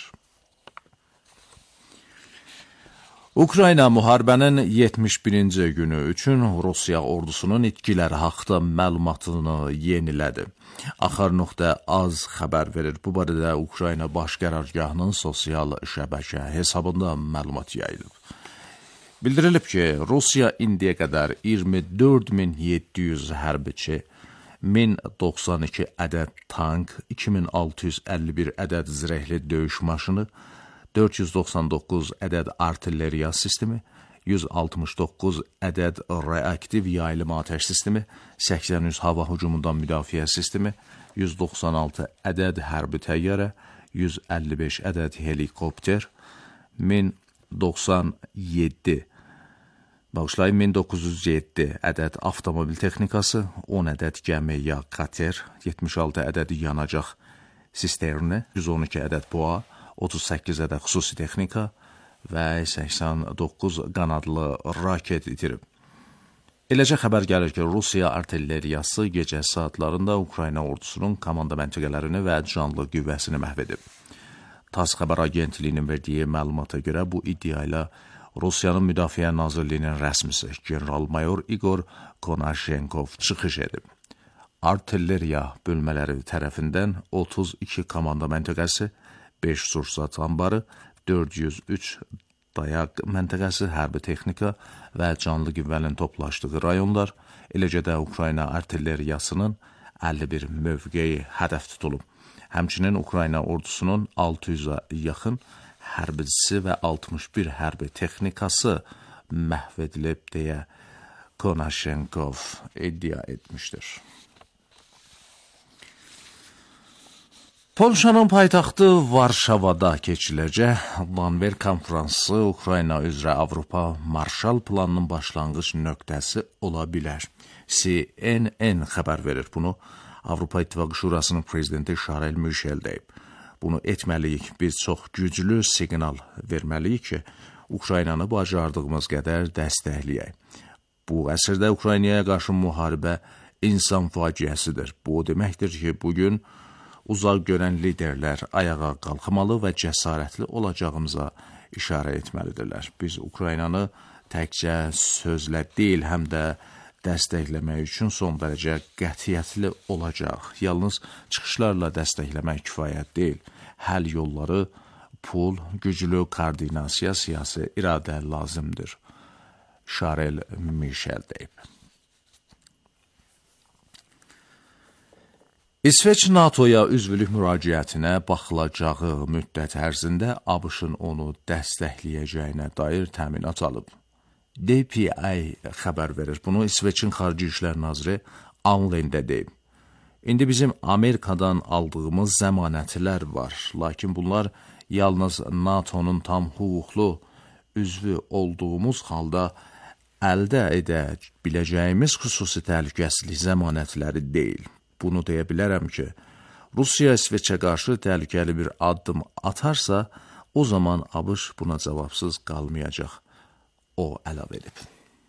Ukrayna müharibənin yetmiş birinci günü üçün Rusiya ordusunun itkiləri haqda məlumatını yenilədi. Axar.az xəbər verir. Bu barədə Ukrayna Baş Qərargahının sosial şəbəkə hesabında məlumat yayılıb. Bildirilib ki, Rusiya indiyə qədər iyirmi dörd min yeddi yüz hərbiçi, min doxsan iki ədəd tank, iki min altı yüz əlli bir ədəd zirehli döyüş maşını, dörd yüz doxsan doqquz ədəd artilleriya sistemi, yüz altmış doqquz ədəd reaktiv yaylım atəş sistemi, səksən üç hava hücumundan müdafiə sistemi, yüz doxsan altı ədəd hərbi təyyarə, yüz əlli beş ədəd helikopter, min doxsan yeddi Bağışlayın, min doqquz yüz yeddi ədəd avtomobil texnikası, on ədəd gəmi ya kater, yetmiş altı ədəd yanacaq sisterni, yüz on iki ədəd boğa, otuz səkkiz ədəd xüsusi texnika və səksən doqquz qanadlı raket itirib. Eləcə xəbər gəlir ki, Rusiya artilleriyası gecə saatlarında Ukrayna ordusunun komanda məntəqələrini və canlı qüvvəsini məhv edib. TASS xəbər agentliyinin verdiyi məlumata görə bu iddia ilə Rusiyanın Müdafiə Nazirliyinin rəsmisi general-mayor İgor Konashenkov çıxış edib. Artilleriya bölmələri tərəfindən otuz iki komanda məntəqəsi, beş sursat ambarı, dörd yüz üç dayaq məntəqəsi, hərbi texnika və canlı qüvvənin toplaşdığı rayonlar, eləcə də Ukrayna artilleriyasının əlli bir mövqeyi hədəf tutulub. Həmçinin Ukrayna ordusunun altı yüzə yaxın hərbicisi və altmış bir hərbi texnikası məhv edilib deyə Konashenkov iddia etmişdir. Polşanın paytaxtı Varşavada keçiləcək Lanver konfransı Ukrayna üzrə Avropa Marşal planının başlanğıc nöqtəsi ola bilər. C N N xəbər verir bunu. Avropa İttifaqı Şurasının prezidenti Şarel Mişel deyib. Bunu etməliyik, biz çox güclü siqnal verməliyik ki, Ukraynanı bacardığımız qədər dəstəkləyək. Bu əsrdə Ukraynaya qarşı müharibə insan faciəsidir. Bu deməkdir ki, bugün uzaq görən liderlər ayağa qalxmalı və cəsarətli olacağımıza işarə etməlidirlər. Biz Ukraynanı təkcə sözlə deyil, həm də dəstəkləmək üçün son dərəcə qətiyyətli olacaq. Yalnız çıxışlarla dəstəkləmək kifayət deyil. Həll yolları, pul, güclü koordinasiya, siyasi iradə lazımdır. Şarel Mişel deyib. İsveç NATOya üzvlük müraciətinə baxılacağı müddət ərzində ABŞ-ın onu dəstəkləyəcəyinə dair təminat alıb. D P I xəbər verir. Bunu İsveçin Xarici İşlər Naziri Anlində deyib. İndi bizim Amerikadan aldığımız zəmanətlər var, lakin bunlar yalnız NATO'nun tam hüquqlu üzvü olduğumuz halda əldə edə biləcəyimiz xüsusi təhlükəsizlik zəmanətləri deyil. Bunu deyə bilərəm ki, Rusiya İsveçə qarşı təhlükəli bir addım atarsa, o zaman ABŞ buna cavabsız qalmayacaq. O əlavə edib.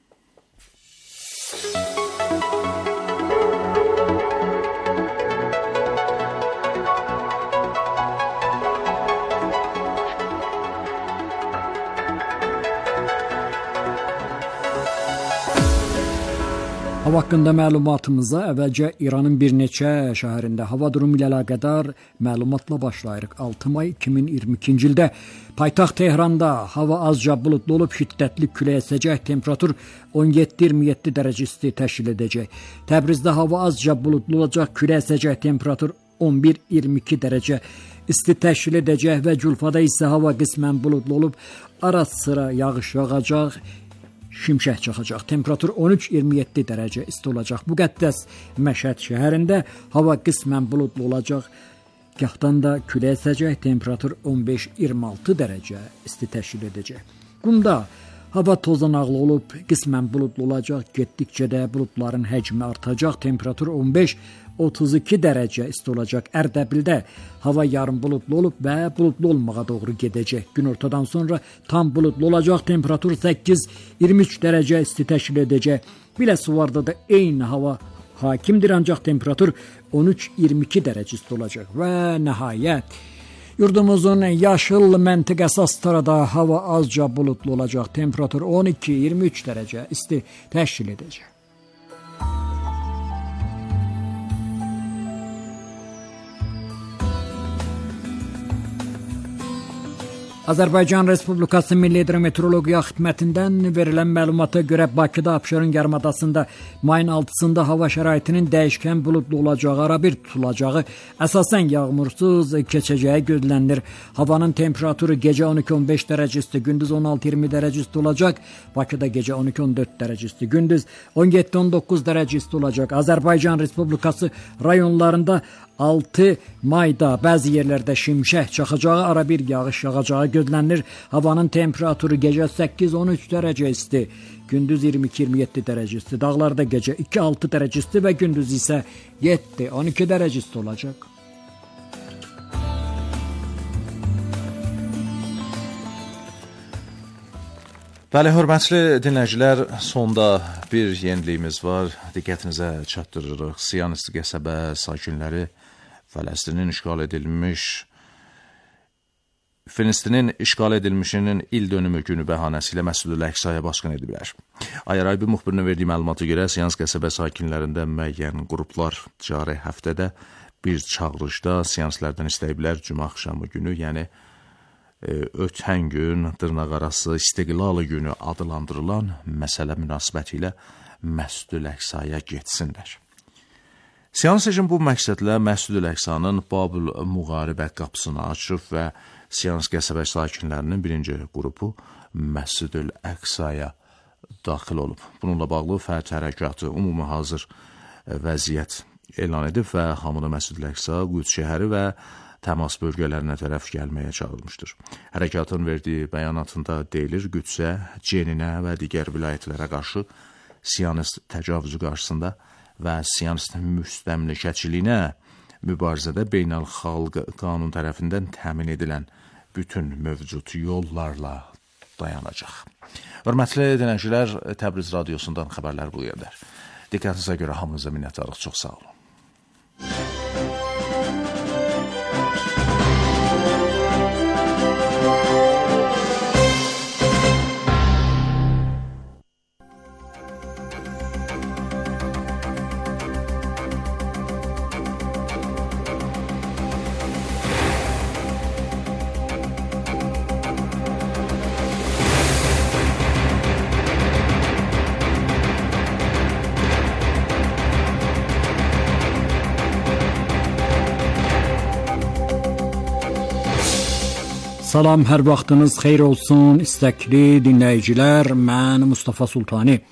Hava haqqında məlumatımıza əvvəlcə İranın bir neçə şəhərində hava durumu ilə əlaqədar məlumatla başlayırıq. altı may iki min iyirmi ikinci ildə paytaxt Tehranda hava azca buludlu olub, şiddətli külək əsəcək, temperatur on yeddi iyirmi yeddi dərəcə isti təşkil edəcək. Təbrizdə hava azca buludlu olacaq, külək əsəcək, temperatur on bir iyirmi iki dərəcə isti təşkil edəcək və Culfada isə hava qismən buludlu olub, ara sıra yağış yağacaq, şimşək çaxacaq. Temperatur on üç iyirmi yeddi dərəcə isti olacaq. Müqəddəs Məşhəd şəhərində hava qismən buludlu olacaq. Gahdan da külək əsəcək, temperatur on beş iyirmi altı dərəcə isti təşkil edəcək. Qumda Hava tozanaqlı olub, qismən buludlu olacaq, getdikcə də buludların həcmi artacaq, temperatur on beş otuz iki dərəcə isti olacaq. Ərdəbildə hava yarım buludlu olub və buludlu olmağa doğru gedəcək. Günortadan sonra tam buludlu olacaq, temperatur səkkiz iyirmi üç dərəcə isti təşkil edəcək. Biləsuvarda da eyni hava hakimdir, ancaq temperatur on üç iyirmi iki dərəcə isti olacaq. Və nəhayət, yurdumuzun yaşıl məntəqəsi Astarada hava azca buludlu olacaq, temperatur on iki iyirmi üç dərəcə isti təşkil edəcək. Azərbaycan Respublikası Milli Hidrometeorologiya Xidmətindən verilən məlumata görə Bakıda Abşeron yarımadasında mayın altısında hava şəraitinin dəyişkən buludlu olacağı, arabir tutulacağı, əsasən yağmursuz keçəcəyi gözlənilir. Havanın temperaturu gecə on iki on beş dərəcə isti, gündüz on altı iyirmi dərəcə isti olacaq. Bakıda gecə on iki on dörd dərəcə isti, gündüz on yeddi on doqquz dərəcə isti olacaq. Azərbaycan Respublikası rayonlarında altı mayda bəzi yerlərdə şimşək çaxacağı, arabir yağış yağacağı gözlənilir. Havanın temperaturu gecə səkkiz on üç dərəcə isti, gündüz iyirmi iki iyirmi yeddi dərəcə isti. Dağlarda gecə iki altı dərəcə isti və gündüz isə yeddi on iki dərəcə isti olacaq. Bəli, hörmətli dinləyicilər, sonda bir yeniliyimiz var. Diqqətinizə çatdırırıq. Siyonist qəsəbə sakinləri Fələstinin işğal edilmiş Filistin işğal edilmişinin il dönümü günü bəhanəsilə Məscidül Əqsaya basqın ediblər. Ayaraybi müxbirinin verdiyi məlumata görə Siyonist qəsəbə sakinlərində müəyyən qruplar cari həftədə bir çağırışda siyonistlərdən istəyiblər cümə axşamı günü, yəni ötən gün dırnaqarası İstiqlal günü adlandırılan məsələ münasibətilə Məscidül Əqsaya getsinlər. Siyonist rejim bu məqsədlə Məscidül Əqsanın Babül Müğaribə qapısını açıb və Siyonist qəsəbə sakinlərinin birinci qrupu Məscidül Əqsaya daxil olub. Bununla bağlı Fəth Hərəkatı ümumi hazır vəziyyət elan edib və hamını Məscidül Əqsa, Qüds şəhəri və təmas bölgələrinə tərəf gəlməyə çağırmışdır. Hərəkatın verdiyi bəyanatında deyilir, Qüdsə, Ceninə və digər vilayətlərə qarşı Siyonist təcavüzü qarşısında və Siyonist müstəmləkəçiliyinə mübarizədə beynəlxalq qanun tərəfindən təmin edilən bütün mövcud yollarla dayanacaq. Hörmətli dinləyicilər, Təbriz radiosundan xəbərlər bu yerlər. Diqqətinizə görə hamınıza minnətdarıq. Çox sağ olun. Salam, hər vaxtınız xeyir olsun, istəkli dinləyicilər, mən Mustafa Sultani.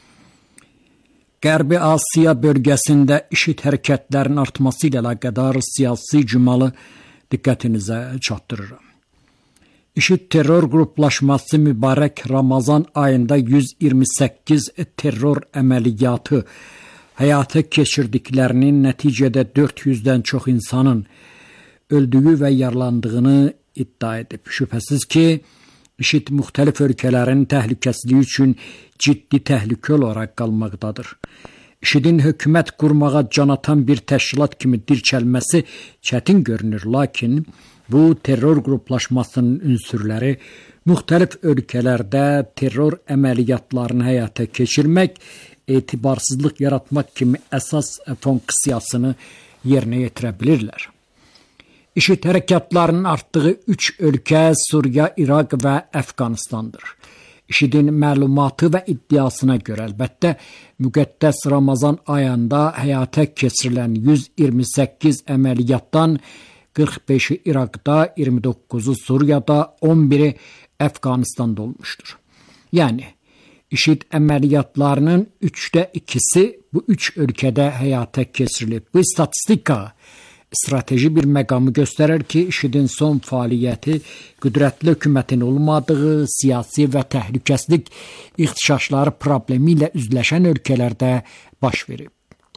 Qərbi Asiya bölgəsində IŞİD hərəkətlərinin artması ilə əlaqədar siyasi cümalı diqqətinizə çatdırıram. IŞİD terror qruplaşması mübarək Ramazan ayında yüz iyirmi səkkiz terror əməliyyatı həyata keçirdiklərinin nəticədə dörd yüzdən çox insanın öldüyü və yaralandığını iddia edib. Şübhəsiz ki, IŞİD müxtəlif ölkələrin təhlükəsizliyi üçün ciddi təhlükə olaraq qalmaqdadır. IŞİDin hökumət qurmağa can atan bir təşkilat kimi dirçəlməsi çətin görünür, lakin bu terror qruplaşmasının ünsürləri müxtəlif ölkələrdə terror əməliyyatlarını həyata keçirmək, etibarsızlıq yaratmaq kimi əsas funksiyasını yerinə yetirə bilirlər. IŞİD hərəkatlarının artdığı üç ölkə Suriya, İraq və Əfqanistandır. IŞİDin məlumatı və iddiasına görə əlbəttə müqəddəs Ramazan ayında həyata keçirilən yüz iyirmi səkkiz əməliyyatdan qırx beşi İraqda, iyirmi doqquzu Suriyada, on biri Əfqanistanda olmuşdur. Yəni, IŞİD əməliyyatlarının üçdə ikisi bu üç ölkədə həyata keçirilib. Bu statistika strateji bir məqamı göstərir ki, IŞİD-in son fəaliyyəti qüdrətli hökumətin olmadığı, siyasi və təhlükəsizlik ixtişaşları problemi ilə üzləşən ölkələrdə baş verib.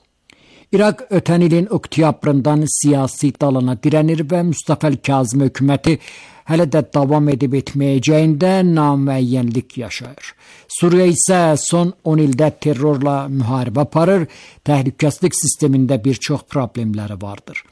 İraq ötən ilin oktyabrından siyasi dalana dirənir və Mustafa Kazım hökuməti hələ də davam edib etməyəcəyində namüəyyənlik yaşayır. Suriya isə son on ildə terrorla müharibə aparır, təhlükəsizlik sistemində bir çox problemləri vardır.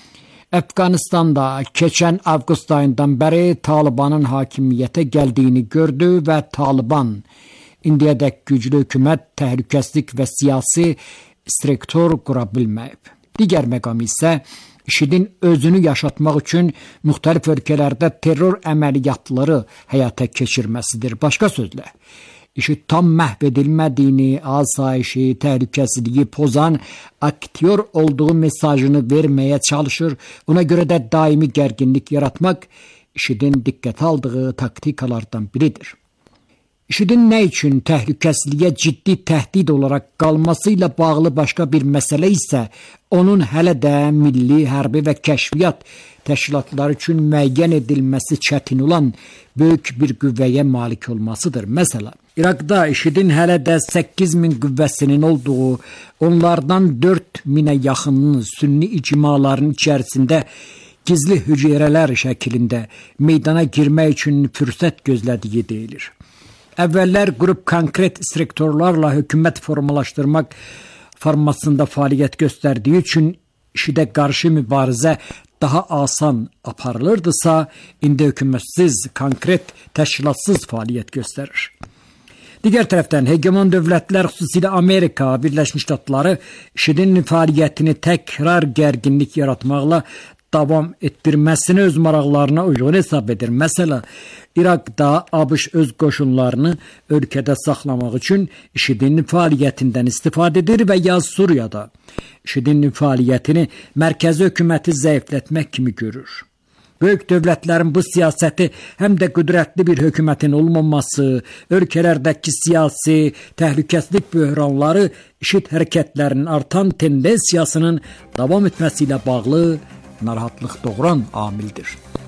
Əfqanistanda keçən avqust ayından bəri Talibanın hakimiyyətə gəldiyini gördü və Taliban indiyədək güclü hökumət, təhlükəsizlik və siyasi struktur qura bilməyib. Digər məqam isə IŞİD-in özünü yaşatmaq üçün müxtəlif ölkələrdə terror əməliyyatları həyata keçirməsidir. Başqa sözlə, IŞİD tam məhv edilmədiyini, asayişi, təhlükəsizliyi pozan aktyor olduğu mesajını verməyə çalışır. Ona görə də daimi gərginlik yaratmaq IŞİD-in diqqət aldığı taktikalardan biridir. IŞİD-in nə üçün təhlükəsizliyə ciddi təhdid olaraq qalması ilə bağlı başqa bir məsələ isə onun hələ də milli, hərbi və kəşfiyyat təşkilatları üçün müəyyən edilməsi çətin olan böyük bir qüvvəyə malik olmasıdır. Məsələn, İraqda IŞİD-in hələ də səkkiz min qüvvəsinin olduğu, onlardan dörd minə yaxınının sünni icmaların içərisində gizli hüceyrələr şəklində meydana girmək üçün fürsət gözlədiyi deyilir. Əvvəllər qrup konkret strukturlarla hökumət formalaşdırmaq formasında fəaliyyət göstərdiyi üçün IŞİD-ə qarşı mübarizə daha asan aparılırdısa, indi hökumətsiz, konkret, təşkilatsız fəaliyyət göstərir. Digər tərəfdən, hegemon dövlətlər, xüsusilə Amerika, Birləşmiş Ştatları IŞİD-in fəaliyyətini təkrar gərginlik yaratmaqla davam etdirməsini öz maraqlarına uyğun hesab edir. Məsələn, İraqda ABŞ öz qoşunlarını ölkədə saxlamaq üçün IŞİD-in fəaliyyətindən istifadə edir və ya Suriyada IŞİD-in fəaliyyətini mərkəzi hökuməti zəiflətmək kimi görür. Böyük dövlətlərin bu siyasəti həm də qüdrətli bir hökumətin olmaması, ölkələrdəki siyasi təhlükəsizlik böhranları IŞİD hərəkətlərinin artan tendensiyasının davam etməsi ilə bağlı narahatlıq doğuran amildir.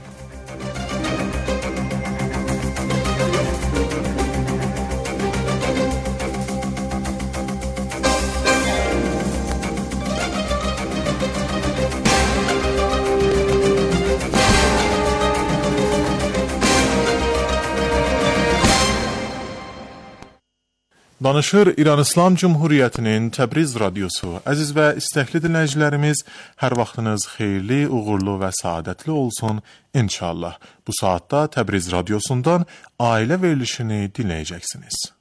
Danışır İran İslam Cumhuriyyətinin Təbriz radiosu. Əziz və istəkli dinləyicilərimiz, hər vaxtınız xeyirli, uğurlu və saadətli olsun inşallah. Bu saatda Təbriz radiosundan ailə verilişini dinləyəcəksiniz.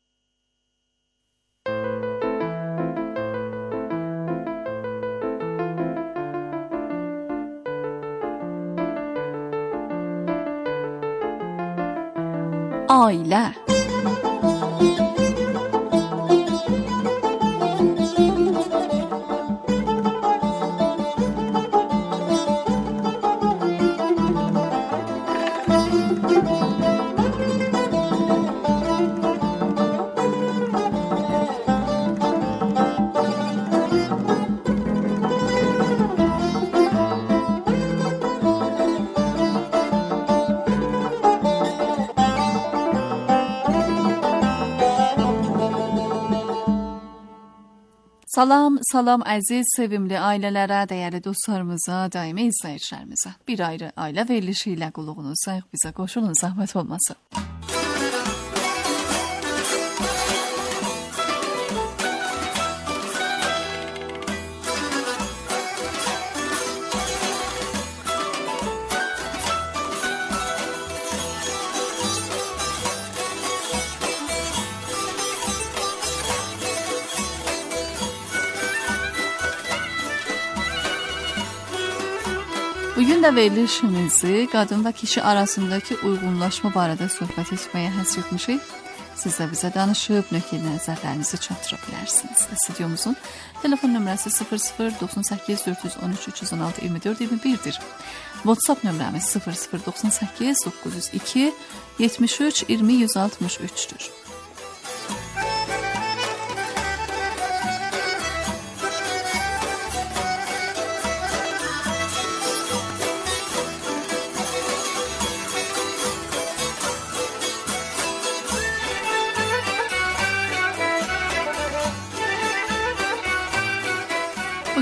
Ailə. Salam, salam əziz, sevimli ailələrə, dəyərli dostlarımıza, daimi izləyicilərimizə. Bir ayrı ailə verilişi ilə qulluğunuzdayıq, bizə qoşulun, zəhmət olmasın. Bugün də verilişimizi qadın və kişi arasındakı uyğunlaşma barədə söhbət etməyə həsr etmişik. Siz də bizə danışıb, nöqteyi nəzərlərinizi çatdıra bilərsiniz. Stüdyomuzun telefon nömrəsi sıfır sıfır doxsan səkkiz dörd yüz on üç üç yüz on altı iyirmi dörd iyirmi birdir. WhatsApp nömrəmiz sıfır sıfır doxsan səkkiz doqquz yüz iki yetmiş üç iyirmi yüz altmış üçdür.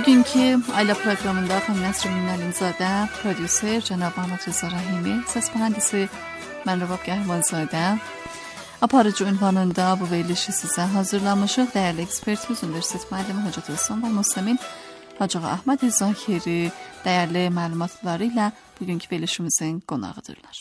Bugünkü Ailə proqramında xanım Nəsrin Əlinzadə, prodüser cənab Ahmad Rza Rəhimi, səs mühəndisi mən Rəvab Qəhrəmanzadə. Aparıcı ünvanında bu verilişi sizə hazırlamışıq. Dəyərli ekspertimiz, Universitet müəllimi Hacı Tılsım və Müsləmin Hacı Ahmad Zahiri dəyərli məlumatları ilə bugünkü verilişimizin qonağıdırlar.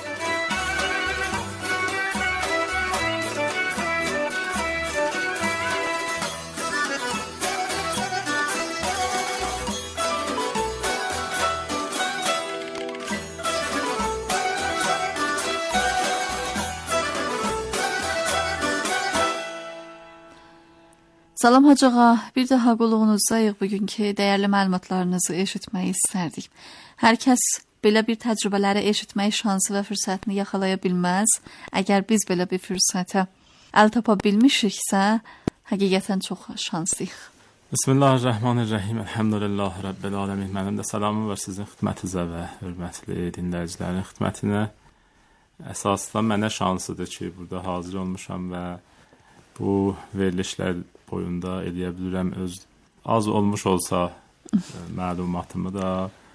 Salam Hacı ağa, bir daha qulluğunuzdayıq. Bugünkü dəyərli məlumatlarınızı eşitməyi istərdik. Hər kəs belə bir təcrübələri eşitmək şansı və fürsətini yaxalaya bilməz. Əgər biz belə bir fürsətə əl tapa bilmişiksə, həqiqətən çox şanslıyıq. Bismillahirrahmanirrahim. Elhamdülillah Rabbil alamin. Mənim də salamım var sizin xidmətinizə və hörmətli dinləyicilərin xidmətinə. Əsasında mənə şansıdır ki, burada hazır olmuşam və bu verilişlər boyunda eləyə bilirəm, öz az olmuş olsa məlumatımı da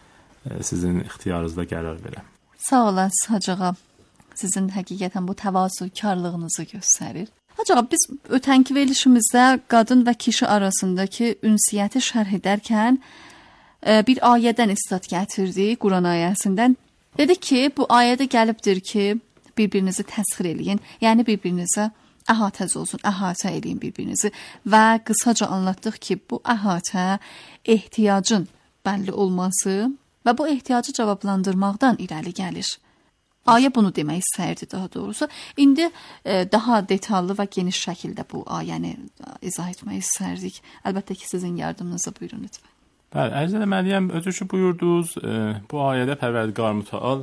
sizin ixtiyarınızda qərar verəm. Sağ olasınız Hacı ağa. Sizin həqiqətən bu təvazökarlığınızı göstərir. Hacı ağa, biz ötənki verilişimizdə qadın və kişi arasındakı ünsiyyəti şərh edərkən bir ayədən istat gətirdik, Quran ayəsindən. Dedi ki, bu ayədə gəlibdir ki, bir-birinizi təsxir eləyin, yəni bir-birinizə əhatəz olsun, əhatə eləyin bir-birinizi və qısaca anlatdıq ki, bu əhatə ehtiyacın bəlli olması və bu ehtiyacı cavablandırmaqdan irəli gəlir. Ayə bunu demək istəyirdi daha doğrusu. İndi e, daha detallı və geniş şəkildə bu ayəni izah etmək istərdik. Əlbəttə ki, sizin yardımınıza buyurun lütfən. Bəli, ərz eləməliyəm, özü ki buyurdunuz, e, bu ayədə Pərverdigar Mütəal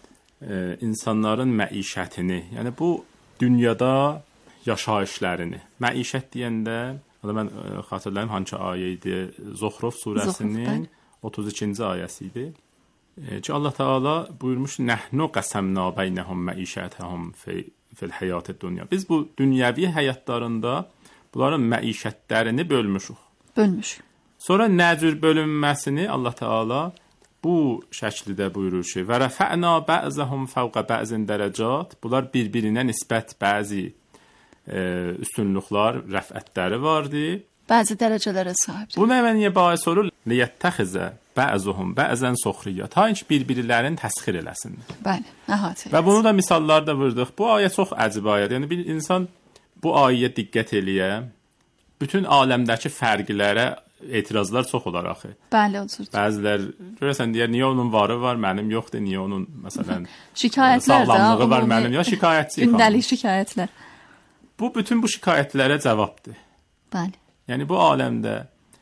e, insanların məişətini, yəni bu dünyada yaşayışlarını. Məişət deyəndə, mən ə, xatırlayım hansı ayə idi? Zuhruf surəsinin otuz ikinci ayəsi idi. E, ki Allah Taala buyurmuş: "Nəhnu qəsəmna beynəhum məişətəhum fil həyatid dunya." Biz bu dünyəvi həyatlarında bunların məişətlərini bölmüşük. Bölmüşük. Sonra nəcür bölünməsini Allah Taala bu şəkildə buyurur ki: "Və rəfə'na ba'zahum fawqa ba'zin dərəcat." Bunlar bir-birinə nisbət bəzi E, üstünlüklər, rəfətləri vardı. Bəzi dərəcələrə sahibdir. Bu nə məniyə bais olur? Liyyəttəxizə bəzuhum bəzən soxriyyə. Ta ki bir-birilərini təsxir eləsin. Bəli, əhatə. Və bunu da misallarda vurdıq. Bu ayə çox əcib ayədir. Yəni bir insan bu ayəyə diqqət eləyə, bütün aləmdəki fərqlərə etirazlar çox olar axı. Bəli, odur. Bəzilər görəsən deyər, niyə onun varı var, mənim yoxdur, niyə onun məsələn şikayətlər də var, mənim ya şikayətçi. Gündəlik şikayətlər. Bu bütün bu şikayətlərə cavabdır. Bəli. Yəni bu aləmdə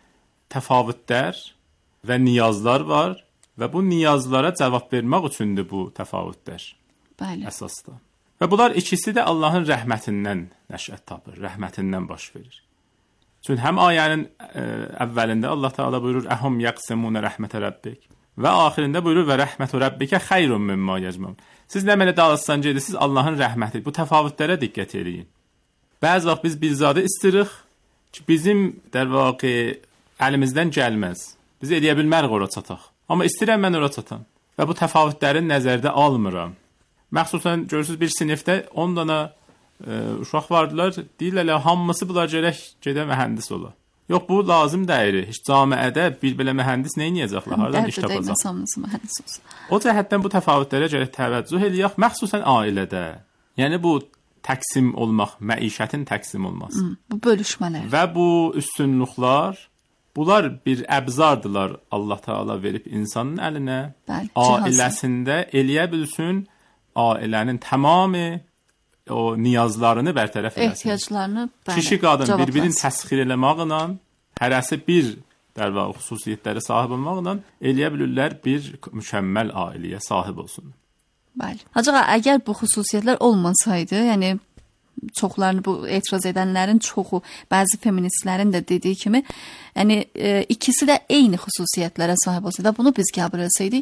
təfavütlər və niyazlar var və bu niyazlara cavab vermək üçündür bu təfavütlər. Bəli. Əsasda. Və bunlar ikisi də Allahın rəhmətindən nəşət tapır, rəhmətindən baş verir. Çünki həm ayənin ə, əvvəlində Allah Taala buyurur: "Əhum yaqsimun rəhmətə rabbik." Və axirində buyurur: "Və rəhmətu rabbikə xeyrun mimma yecmun." Siz nə mənə danışsan gedirsiniz, Allahın rəhməti. Bu təfavütlərə diqqət eləyin. Bəzi vaxt biz bir zadı istəyirik ki, bizim dər vaqe əlimizdən gəlməz. Biz eləyə bilmərik ora çataq. Amma istəyirəm mən ora çatam. Və bu təfavütlərin nəzərdə almıram. Məxsusən görürsünüz bir sinifdə on dana e, uşaq vardılar, deyirlər hamısı bunlar gərək gedə mühəndis ola. Yox, bu lazım deyil. Heç camiədə bir belə mühəndis nə edəcəklər? Hardan iş tapacaq? O cəhətdən bu təfavütlərə gərək təvəccüh eləyək, məxsusən ailədə. Yəni bu təqsim olmaq, məişətin təqsim olması. Hmm, bu bölüşmələr. Və bu üstünlüklər, bunlar bir əbzardılar Allah Taala verib insanın əlinə. Bəli, ailəsində eləyə bilsin, ailənin tamamı o niyazlarını bərtərəf eləsin. Ehtiyaclarını bəli. Kişi qadın bir-birini təsxir eləməklə, hərəsi bir dərva xüsusiyyətləri sahib olmaqla eləyə bilirlər bir mükəmməl ailəyə sahib olsun. Bəli. Hacı ağa, əgər bu xüsusiyyətlər olmasaydı, yəni çoxlarını bu etiraz edənlərin çoxu, bəzi feministlərin də dediyi kimi, yəni e, ikisi də eyni xüsusiyyətlərə sahib olsaydı və bunu biz qəbul etsəydik,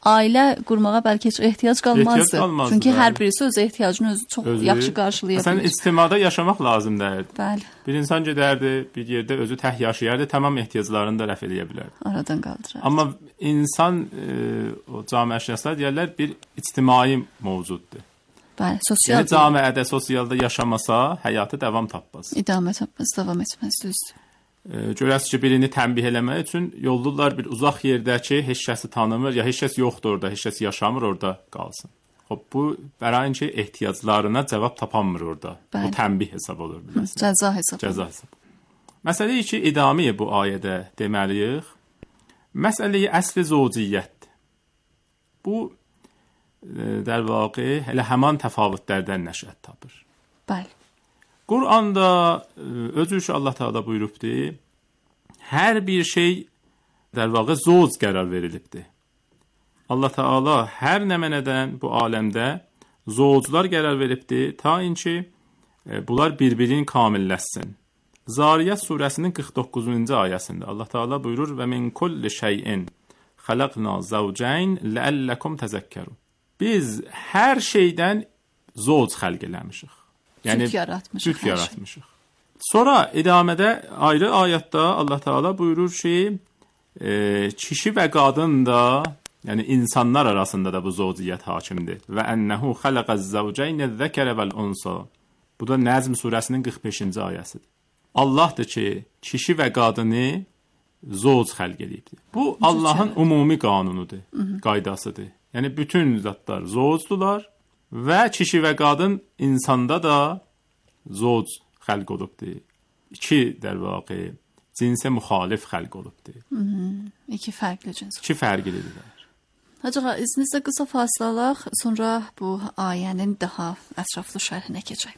ailə qurmağa bəlkə heç ehtiyac qalmazdı. Ehtiyac qalmazdı, Çünki bəli. hər birisi öz ehtiyacını özü çox Özü, yaxşı qarşılaya Məsələn, bilir. istimada yaşamaq lazım deyildi. Bəli. Bir insan gedərdi, bir yerdə özü tək yaşayardı, tamam ehtiyaclarını da rəf eləyə bilərdi. Aradan qaldırardı. Amma insan, e, o cami əşyaslar deyərlər, bir ictimai mövcuddur. Bəli, sosial. Yəni camiədə, sosialda yaşamasa, həyatı davam tapmaz. İdamə tapmaz, davam etməz, düzdür. E, görəsiz ki, birini tənbih eləmək üçün yollurlar bir uzaq yerdəki heç kəsi tanımır, ya heç kəs yoxdur orada, heç kəs yaşamır orada qalsın. Xoş, bu bərain ki, ehtiyaclarına cavab tapanmır orada. Bəli. Bu tənbih hesab olur. Biləsiniz. Cəza hesab. Cəza hesab. Məsələ iki idami bu ayədə deməliyik. Məsələyi əsli zövciyyət. Bu e, در واقع elə həman təfavütlərdən nəşət tapır. Bəli. Quranda özü üçün Allah Teala buyurubdur, hər bir şey در واقع zövc qərar verilibdir. Allah Teala hər nə mənədən bu aləmdə zövclər qərar veribdir, ta inki e, bunlar bir-birini kamilləşsin. Zariyat surəsinin qırx doqquzuncu ayəsində Allah Teala buyurur və min kulli şeyin xalaqna zawjayn la'allakum tezekkerun. Biz hər şeydən zövc xəlq eləmişik. Yəni cüt yaratmışıq. Cüt yaratmışıq. Sonra idamədə ayrı ayətdə Allah Teala buyurur ki, e, kişi və qadın da, yəni insanlar arasında da bu zövciyyət hakimdir. Və ennehu xalaqaz zawjayn-zəkərə vəl-unsa. Bu da Nəzm surəsinin qırx beşinci ayəsidir. Allahdır ki, kişi və qadını zövc xəlq edibdir. Bu Allahın ümumi qanunudur, qaydasıdır. Yəni bütün zatlar zövcdular və kişi və qadın insanda da zövc xəlq olubdur. İki در واقع cinsə müxalif xəlq olubdur. İki fərqli cins. İki fərqlidirlər. Hacı ağa, izninizlə qısa fasilə alaq, sonra bu ayənin daha ətraflı şərhinə keçək.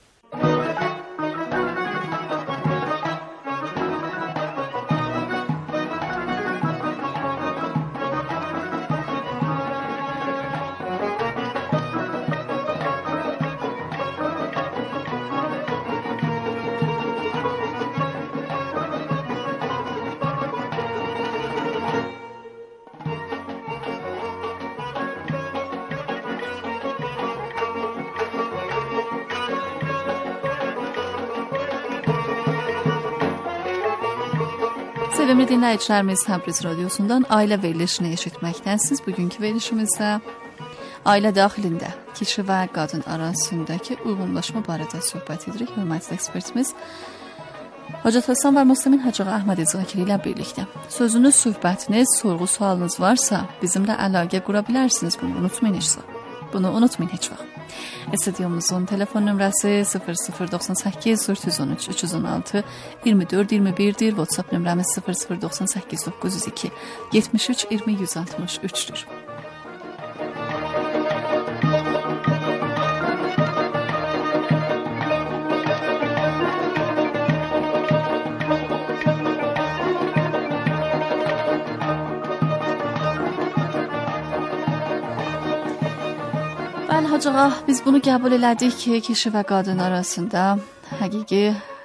Sevimli dinləyicilərimiz, Təbriz radiosundan ailə verilişini eşitməkdəsiniz. Bugünkü verilişimizdə ailə daxilində kişi və qadın arasındakı uyğunlaşma barədə söhbət edirik. Hörmətli ekspertimiz Hacət Həsən və Müslimin Hacı Əhməd Zakiri ilə birlikdə. Sözünüz, söhbətiniz, sorğu sualınız varsa bizimlə əlaqə qura bilərsiniz. Bunu unutmayın heç vaxt. Bunu unutmayın heç vaxt. Stüdyomuzun telefon nömrəsi sıfır sıfır doxsan səkkiz dörd yüz on üç üç yüz on altı iyirmi dörd iyirmi birdir. WhatsApp nömrəmiz sıfır sıfır doxsan səkkiz doqquz yüz iki yetmiş üç iyirmi yüz altmış üçdür. Bəli, Hacı ağa, biz bunu qəbul elədik ki, kişi və qadın arasında həqiqi